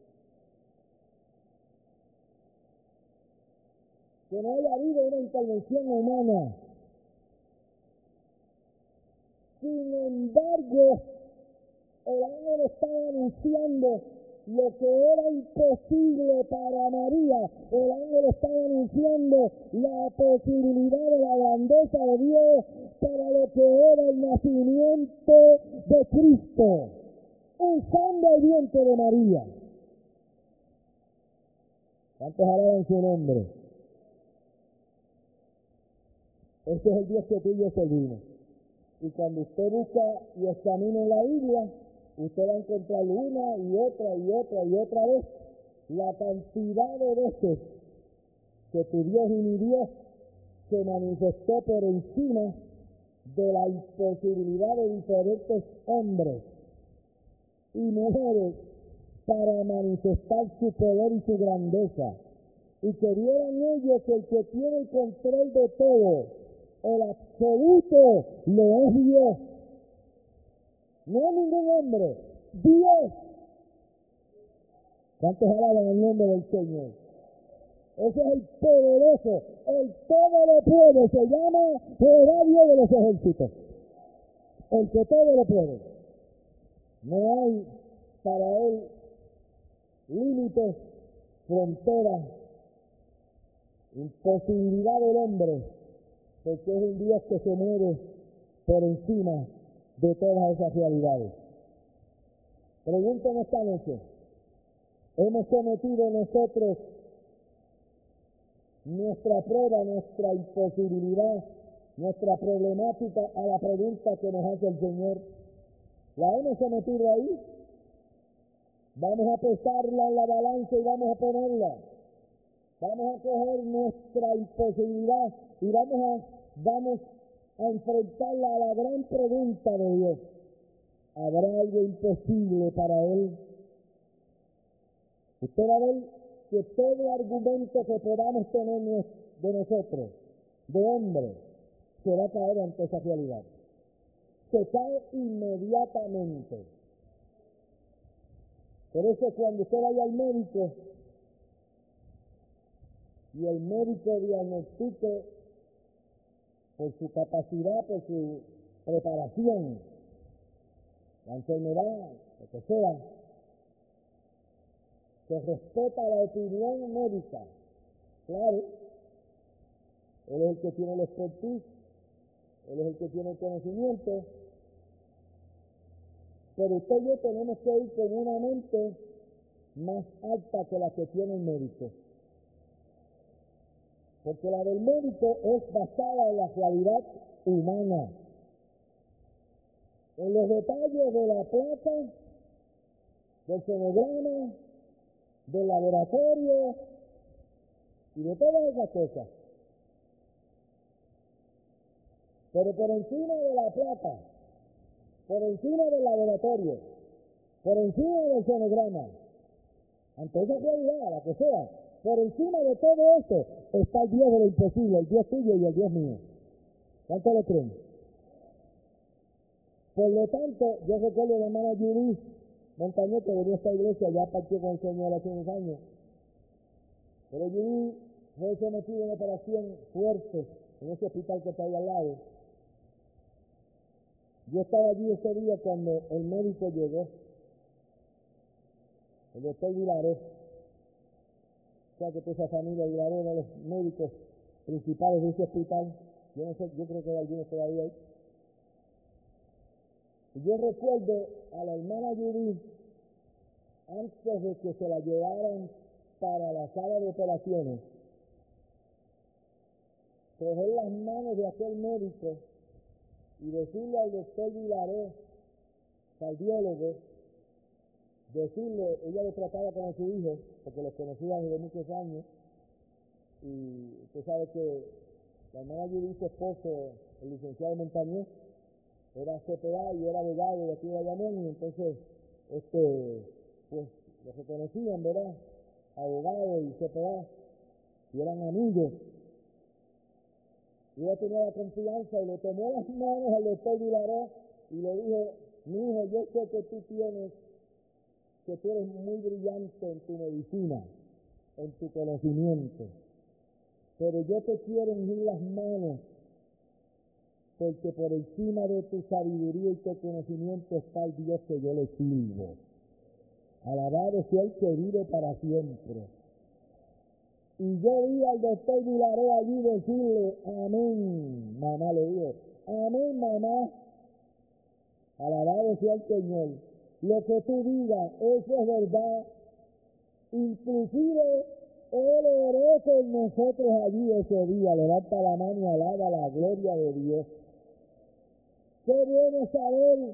Que no haya habido una intervención humana. Sin embargo, el ángel estaba anunciando lo que era imposible para María. El ángel estaba anunciando la posibilidad de la grandeza de Dios para lo que era el nacimiento de Cristo, usando el vientre de María. ¿Cuántos alaban su nombre? Este es el Dios que tú y yo servimos. Y cuando usted busca y examina en la Biblia, usted va a encontrar una y otra vez la cantidad de veces que tu Dios y mi Dios se manifestó por encima de la imposibilidad de diferentes hombres y mujeres para manifestar su poder y su grandeza, y que vieran ellos que el que tiene el control de todo, el absoluto, lo es Dios. No es ningún hombre, Dios. ¿Cuántos alaban el nombre del Señor? Ese es el poderoso, el todo lo puede, se llama Jehová Dios de los ejércitos. El que todo lo puede. No hay para él límites, fronteras, imposibilidad del hombre, porque es un Dios que se mueve por encima de todas esas realidades. Pregúntenme esta noche, ¿hemos sometido nosotros nuestra prueba, nuestra imposibilidad, nuestra problemática a la pregunta que nos hace el Señor? ¿La hemos sometido ahí? Vamos a pesarla en la balanza y vamos a ponerla. Vamos a coger nuestra imposibilidad y vamos a enfrentarla a la gran pregunta de Dios. ¿Habrá algo imposible para Él? Usted va a ver que todo argumento que podamos tener de nosotros, de hombre, se va a caer ante esa realidad. Se cae inmediatamente. Por eso cuando usted vaya al médico y el médico diagnostique por su capacidad, por su preparación, la enfermedad, lo que sea, se respeta la opinión médica. Claro, él es el que tiene el expertise, él es el que tiene el conocimiento, pero usted y yo tenemos que ir con una mente más alta que la que tiene el médico. Porque la del médico es basada en la realidad humana, en los detalles de la placa, del sonograma, del laboratorio y de todas esas cosas. Pero por encima de la placa, por encima del laboratorio, por encima del sonograma, ante esa realidad, la que sea, por encima de todo eso está el Dios de lo imposible, el Dios tuyo y el Dios mío. ¿Cuánto lo creen? Por lo tanto, yo recuerdo a la hermana Judy Montañez, que venía a esta iglesia, ya partió con el Señor hace unos años. Pero Judy fue sometido a una operación fuerte en ese hospital que está ahí al lado. Yo estaba allí ese día cuando el médico llegó, el doctor Vilaré. O sea que toda esa familia Vilaré era los médicos principales de ese hospital. Yo no sé, yo creo que hay algunos todavía ahí. Y yo recuerdo a la hermana Judy, antes de que se la llevaran para la sala de operaciones, coger las manos de aquel médico y decirle al doctor Vilaré, cardiólogo, decirle, ella lo trataba como su hijo, porque los conocía desde muchos años, y usted sabe que la hermana Judy, su esposo, el licenciado Montañez, era CPA y era abogado de aquí de Bayamón, y entonces, pues, lo reconocían, ¿verdad? Abogado y CPA, y eran amigos. Y ella tenía la confianza y le tomó las manos al doctor Vilaré y le dijo, mi hijo, yo sé que tú eres muy brillante en tu medicina, en tu conocimiento, pero yo te quiero ungir las manos, porque por encima de tu sabiduría y tu conocimiento está el Dios que yo le sirvo. Alabado sea el que vive para siempre. Y yo vi al doctor Vilaré allí decirle, amén, mamá, le dijo, amén, mamá, alabado sea el Señor. Lo que tú digas, eso es verdad. Inclusive, Él oró con nosotros allí ese día. Levanta la mano y alaba la gloria de Dios. Qué bueno saber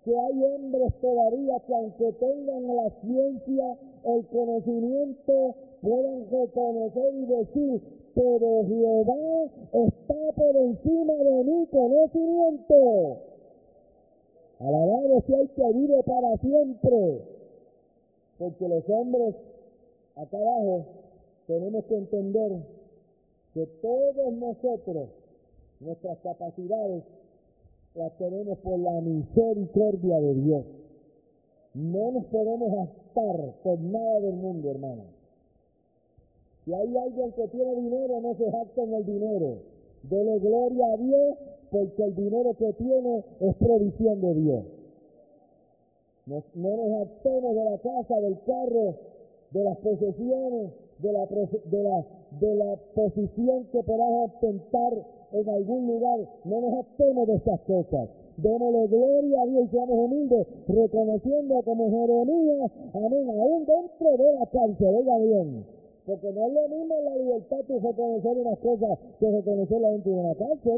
que hay hombres todavía que aunque tengan la ciencia, el conocimiento, puedan reconocer y decir, pero Jehová está por encima de mi conocimiento. Alabado sea el que vive para siempre. Porque los hombres acá abajo tenemos que entender que todos nosotros, nuestras capacidades, las tenemos por la misericordia de Dios. No nos podemos gastar por nada del mundo, hermano. Si hay alguien que tiene dinero, no se jacta en el dinero. Dele gloria a Dios, porque el dinero que tiene es provisión de Dios. No nos jactemos de la casa, del carro, de las posesiones, de la posición que podamos ostentar en algún lugar. No nos jactemos de esas cosas. Démosle gloria a Dios y seamos humildes, reconociendo como Jeremías, amén, aún dentro de la cárcel, oiga bien, porque no es lo mismo la libertad que reconocer unas cosas que reconocerla dentro de una cárcel.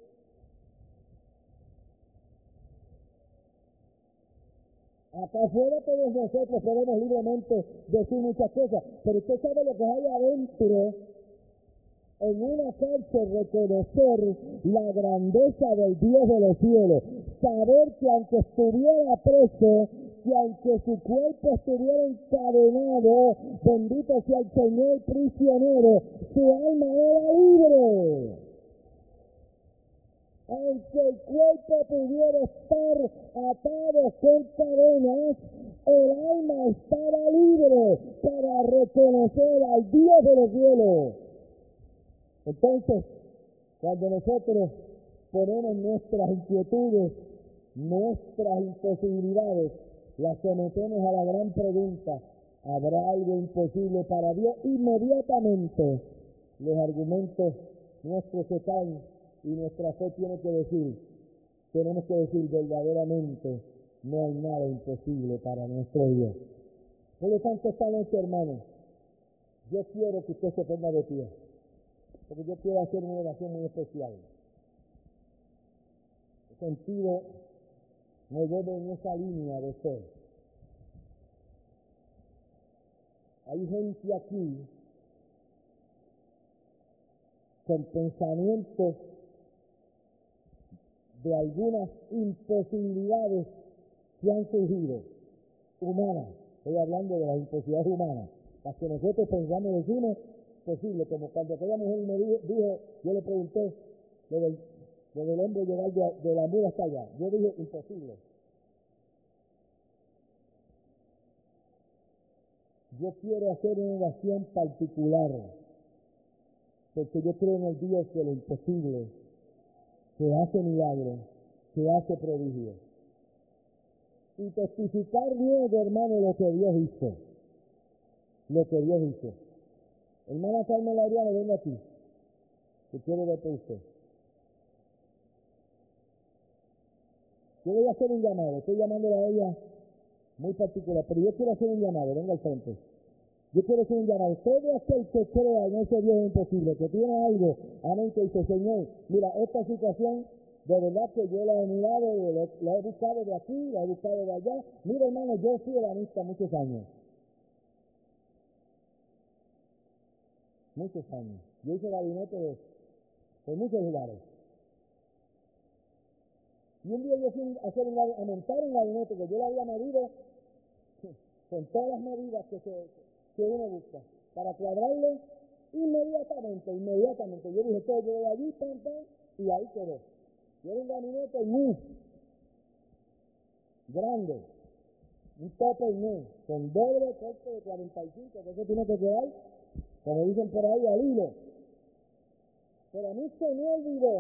Acá afuera todos nosotros podemos libremente decir muchas cosas, pero usted sabe lo que hay adentro. En una cárcel reconocer la grandeza del Dios de los cielos, saber que aunque estuviera preso, que aunque su cuerpo estuviera encadenado, bendito sea el Señor, prisionero, su alma era libre. Aunque el cuerpo pudiera estar atado con cadenas, el alma estaba libre para reconocer al Dios de los cielos. Entonces, cuando nosotros ponemos nuestras inquietudes, nuestras imposibilidades, las sometemos a la gran pregunta, ¿habrá algo imposible para Dios? Inmediatamente los argumentos nuestros se caen y nuestra fe tiene que decir, tenemos que decir verdaderamente, no hay nada imposible para nuestro Dios. Por lo tanto, esta noche, hermano, yo quiero que usted se ponga de pie, porque yo quiero hacer una oración muy especial. El sentido me lleva en esa línea de fe. Hay gente aquí con pensamientos de algunas imposibilidades que han surgido, humanas. Estoy hablando de las imposibilidades humanas, las que nosotros pensamos, decimos, posible, como cuando aquella mujer me dijo, yo le pregunté lo del hombre llegar de la mula hasta allá, yo dije, imposible. Yo quiero hacer una oración particular, porque yo creo en el Dios de lo imposible, que hace milagros, que hace prodigios. Y testificar luego, hermano, lo que Dios hizo. Lo que Dios hizo. Hermana Carmen Laureano, venga aquí, que quiero verte usted. Yo voy a hacer un llamado, estoy llamándola a ella muy particular, pero yo quiero hacer un llamado, venga al frente. Yo quiero hacer un llamado. Todo aquel que crea en ese Dios imposible, que tiene algo, amén, que dice, Señor, mira, esta situación, de verdad que yo la he mirado, la he buscado de aquí, la he buscado de allá. Mira, hermano, yo fui ebanista muchos años. Muchos años. Yo hice gabinete de muchos lugares. Y un día yo fui a montar un gabinete que yo le había medido con todas las medidas que uno busca, para cuadrarlo inmediatamente. Yo dije, todo, yo voy allí, pam, pam, y ahí quedó. Y era un gabinete muy grande, un tope con doble corte de 45, que eso tiene que quedar, como dicen por ahí, al hilo. Pero a mí se me olvidó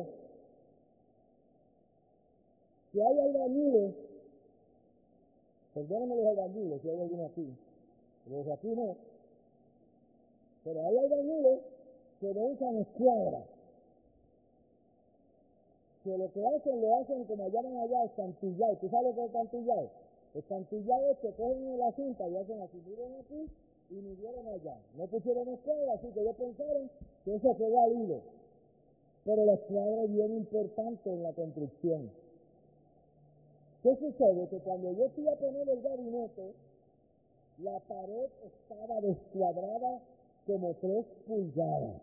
que hay albañiles, perdónenme los albañiles, si hay alguno aquí, los aquí no, pero hay albañiles que no usan escuadra, que lo que hacen, lo hacen como llaman allá, escantillado. ¿Tú sabes lo que es escantillado? Escantillado es que cogen la cinta y hacen así, miren aquí y midieron allá. No pusieron escuadra, así que ellos pensaron que eso quedó al hilo. Pero la escuadra es bien importante en la construcción. ¿Qué sucede? Que cuando yo fui a poner el gabinete, la pared estaba descuadrada como 3 pulgadas.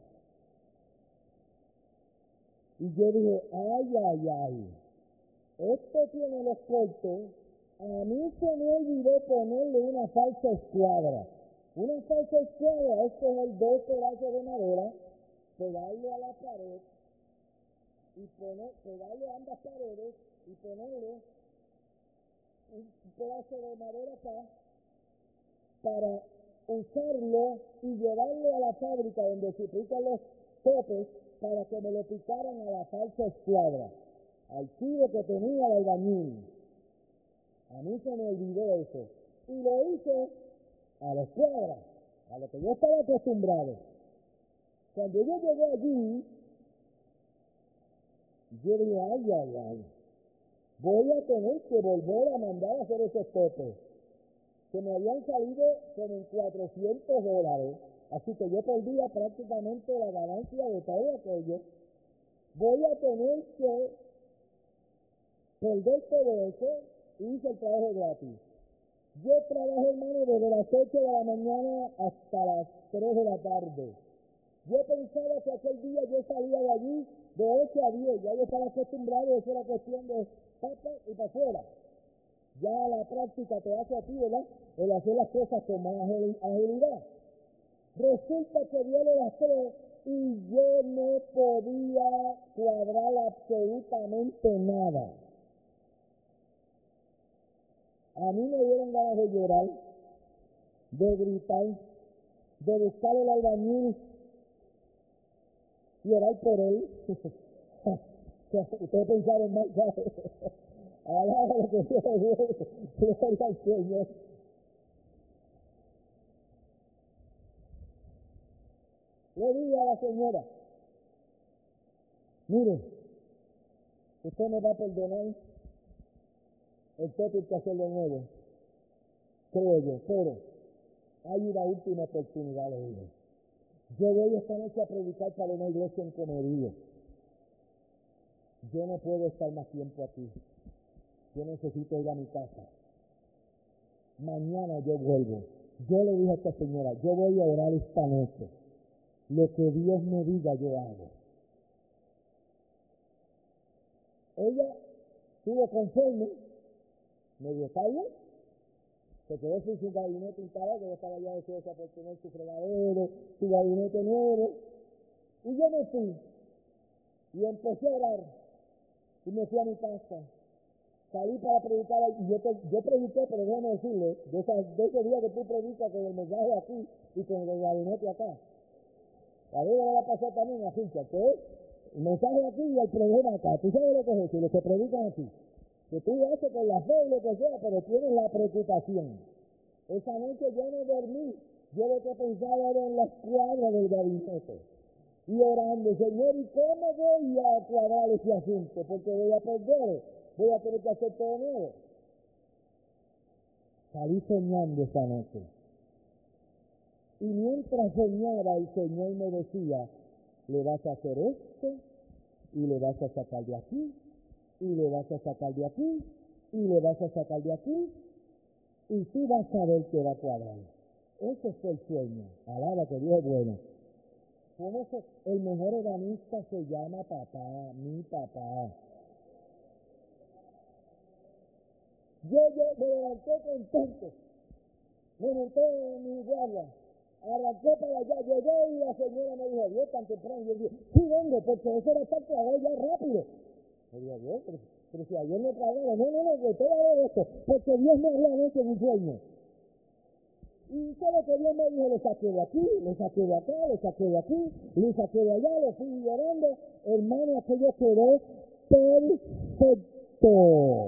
Y yo dije, ay, esto tiene los cortes. A mí se me olvidó ponerle una falsa escuadra. Una falsa escuadra es coger 2 pedazos de madera, pegarle a la pared, y pegarle a ambas paredes y ponerle un pedazo de madera acá para usarlo y llevarlo a la fábrica donde se pican los topes para que me lo picaran a la falsa escuadra, al tiro que tenía el albañil. A mí se me olvidó eso. Y lo hice a la escuadra, a lo que yo estaba acostumbrado. Cuando yo llegué allí, yo dije, ay, voy a tener que volver a mandar a hacer esos topes, que me habían salido como en $400. Así que yo perdía prácticamente la ganancia de todo aquello. Voy a tener que perder todo eso y hice el trabajo gratis. Yo trabajé, hermano, desde las 8 de la mañana hasta las 3 de la tarde. Yo pensaba que aquel día yo salía de allí de 8 a 10. Ya yo estaba acostumbrado, eso era cuestión de papa y para afuera. Ya la práctica te hace a ti, ¿verdad?, el hacer las cosas con más agilidad. Resulta que viene las 3 y yo no podía cuadrar absolutamente nada. A mí me dieron ganas de llorar, de gritar, de buscar el albañil y orar por él. Ustedes pensaron mal, ¿sabes? Alaba lo que Dios es bueno, gloria al Señor. Le dije a la señora, mire, usted me va a perdonar el tope que hacer de nuevo, creo yo, pero hay una última oportunidad, le dije. Yo voy esta noche a predicar para una iglesia en Comerío. Yo no puedo estar más tiempo aquí. Yo necesito ir a mi casa. Mañana yo vuelvo. Yo le dije a esta señora, yo voy a orar esta noche. Lo que Dios me diga, yo hago. Ella estuvo conforme, me dijo, ¿está bien? Se quedó sin su gabinete instalado, que yo estaba ya deseosa por tener su fregadero, su gabinete nuevo. Y yo me fui y empecé a orar y me fui a mi casa. Salí para predicar y yo prediqué, pero déjame decirle, de ese día que tú predicas con el mensaje aquí y con el gabinete acá. A mí me va a pasar también la ficha, que es el mensaje aquí y el problema acá. ¿Tú sabes lo que es eso? Los que predican aquí. Que tú haces con la fe y lo que sea, pero tienes la preocupación. Esa noche yo no dormí. Yo lo que pensaba era en las cuadras del gabinete. Y orando, Señor, ¿y cómo voy a cuadrar ese asunto? Porque voy a perder, voy a tener que hacer todo nuevo. Salí soñando esa noche. Y mientras soñaba, el Señor me decía, le vas a hacer esto, y le vas a sacar de aquí, y le vas a sacar de aquí, y le vas a sacar de aquí, y tú vas a ver que va a cuadrar. Ese fue el sueño. Alaba que Dios es bueno. El mejor ebanista se llama papá, mi papá. Yo me levanté contento, me monté en mi guagua, arranqué para allá, llegué y la señora me dijo, Dios, tan temprano. Y yo dije, sí vengo, porque eso era estar trabajando ya rápido. Me dijo, Dios, pero si ayer me tragaron, no, que usted va a ver esto, porque Dios me habló anoche en un sueño. Y sabe que Dios me dijo, le saqué de aquí, le saqué de acá, le saqué de aquí, le saqué de allá, lo fui llorando. Hermano, aquello quedó perfecto.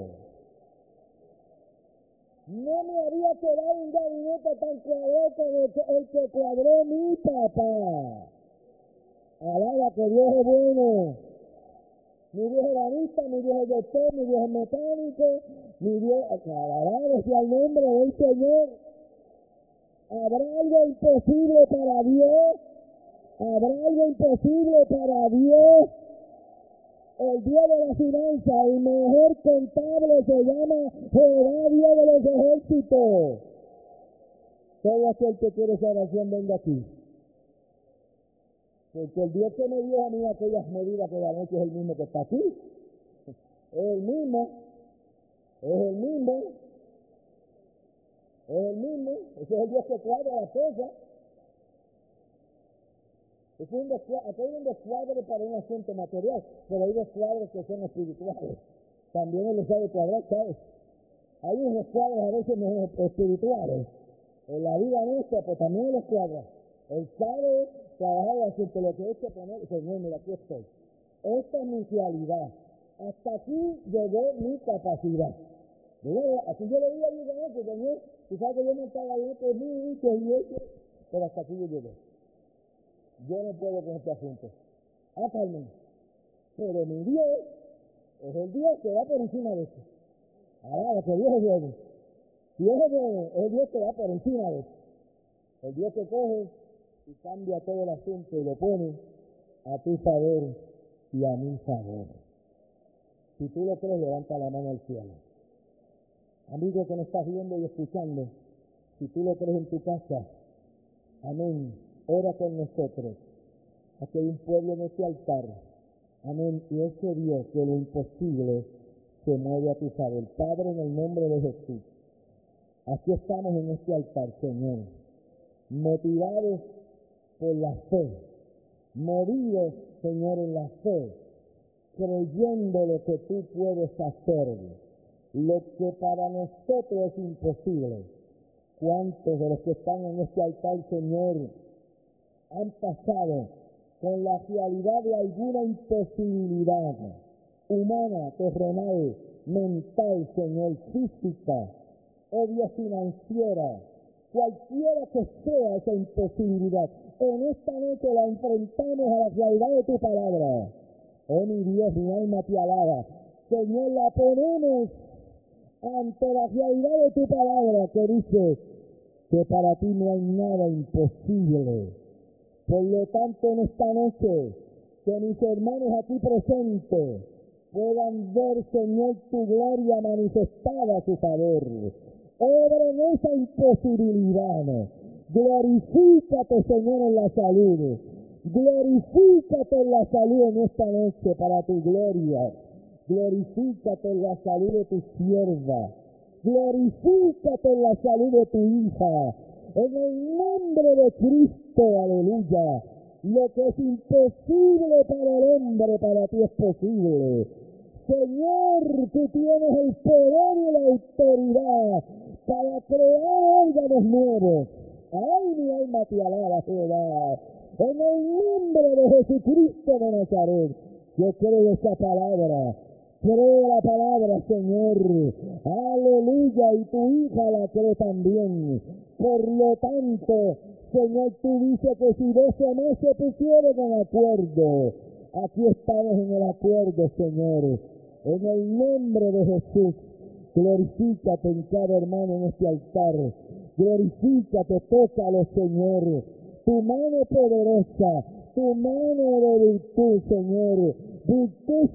No me había quedado un gabinete tan cuadrado como el que cuadró mi papá. Alaba que Dios es bueno. Mi Dios es ebanista, mi Dios es doctor, mi Dios es mecánico, mi Dios, alabado sea el nombre del Señor. ¿Habrá algo imposible para Dios? ¿Habrá algo imposible para Dios? El Dios de la finanza, el mejor contable se llama Jehová Dios de los ejércitos. Todo aquel que quiere salvación venga aquí. Porque el Dios que me dio a mí aquellas medidas que la noche es el mismo que está aquí. Es el mismo. Ese es el Dios que cuadra las cosas. Aquí hay un descuadre para un asunto material, pero hay descuadres que son espirituales. También él lo sabe cuadrar, ¿sabes? Hay unos descuadres a veces espirituales. En la vida nuestra, pues también los cuadra. Él sabe trabajar el asunto, lo que es que poner, Señor, mira, aquí estoy. Esta es mi realidad. Hasta aquí llegó mi capacidad. Aquí yo le digo a Dios, que Señor, tú sabes que yo me estaba ahí por mí, pero hasta aquí yo llegué. Yo no puedo con este asunto. Carmen, pero mi Dios es el Dios que va por encima de esto. Ahora, que Dios es bueno. Dios es bueno, es Dios que va por encima de esto. El Dios que coge y cambia todo el asunto y lo pone a tu favor y a mi favor. Si tú lo crees, levanta la mano al cielo. Amigo que me estás viendo y escuchando, si tú lo crees en tu casa, amén, ora con nosotros. Aquí hay un pueblo en este altar, amén, y ese Dios de lo imposible se mueve a tu favor. Padre, en el nombre de Jesús, aquí estamos en este altar, Señor, motivados por la fe, movidos, Señor, en la fe, creyendo lo que tú puedes hacer, lo que para nosotros es imposible. ¿Cuántos de los que están en este altar, Señor, han pasado con la realidad de alguna imposibilidad humana, terrenal, mental, Señor, física, o Dios financiera, cualquiera que sea esa imposibilidad? En esta noche la enfrentamos a la realidad de tu palabra. Oh mi Dios, mi alma te alaba. Señor, la ponemos ante la realidad de tu palabra que dice que para ti no hay nada imposible. Por lo tanto, en esta noche, que mis hermanos aquí presentes puedan ver, Señor, tu gloria manifestada a su favor. Obra en esa imposibilidad. Glorifícate, Señor, en la salud. Glorifícate en la salud en esta noche para tu gloria. Glorifícate en la salud de tu sierva. Glorifícate en la salud de tu hija. En el nombre de Cristo, aleluya. Lo que es imposible para el hombre, para ti es posible. Señor, tú tienes el poder y la autoridad para crear órganos nuevos. Ay, mi alma te alaba, Jehová. En el nombre de Jesucristo de Nazaret, yo creo esa palabra. Creo la palabra, Señor. Aleluya, y tu hija la cree también. Por lo tanto, Señor, tú dices que si 12 más se pusieron en acuerdo, aquí estamos en el acuerdo, Señor. En el nombre de Jesús, glorifícate en cada hermano en este altar. Glorifícate, tócalo, Señor. Tu mano poderosa, tu mano de virtud, Señor. Virtud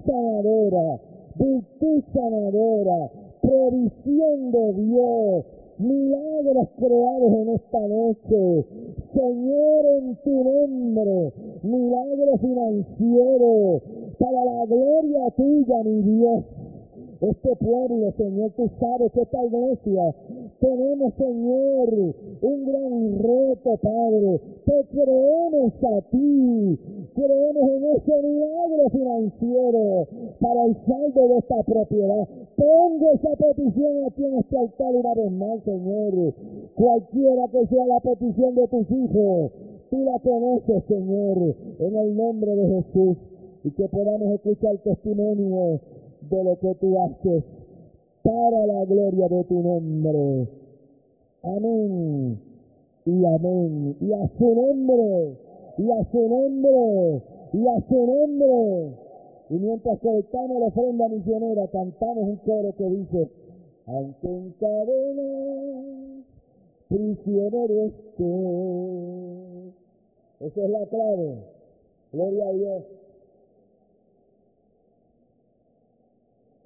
sanadora, provisión de Dios, milagros creados en esta noche. Señor, en tu nombre, milagro financiero, para la gloria tuya, mi Dios. Este pueblo, Señor, tú sabes que esta iglesia tenemos, Señor, un gran reto, Padre. Te creemos a ti, creemos en ese milagro financiero para el saldo de esta propiedad. Pongo esa petición aquí en este altar una vez más, Señor. Cualquiera que sea la petición de tus hijos, tú la conoces, Señor, en el nombre de Jesús. Y que podamos escuchar testimonio de lo que tú haces para la gloria de tu nombre. Amén y amén. Y a su nombre, y a su nombre, y a su nombre. Y mientras colocamos la ofrenda misionera, cantamos un coro que dice: aunque en cadenas prisionero esté. Esa es la clave. Gloria a Dios.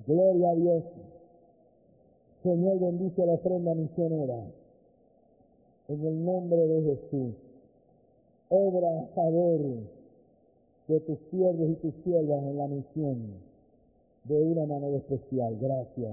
Gloria a Dios. Señor, bendice la ofrenda misionera. En el nombre de Jesús. Obra a favor de tus siervos y tus siervas en la misión de una manera especial. Gracias.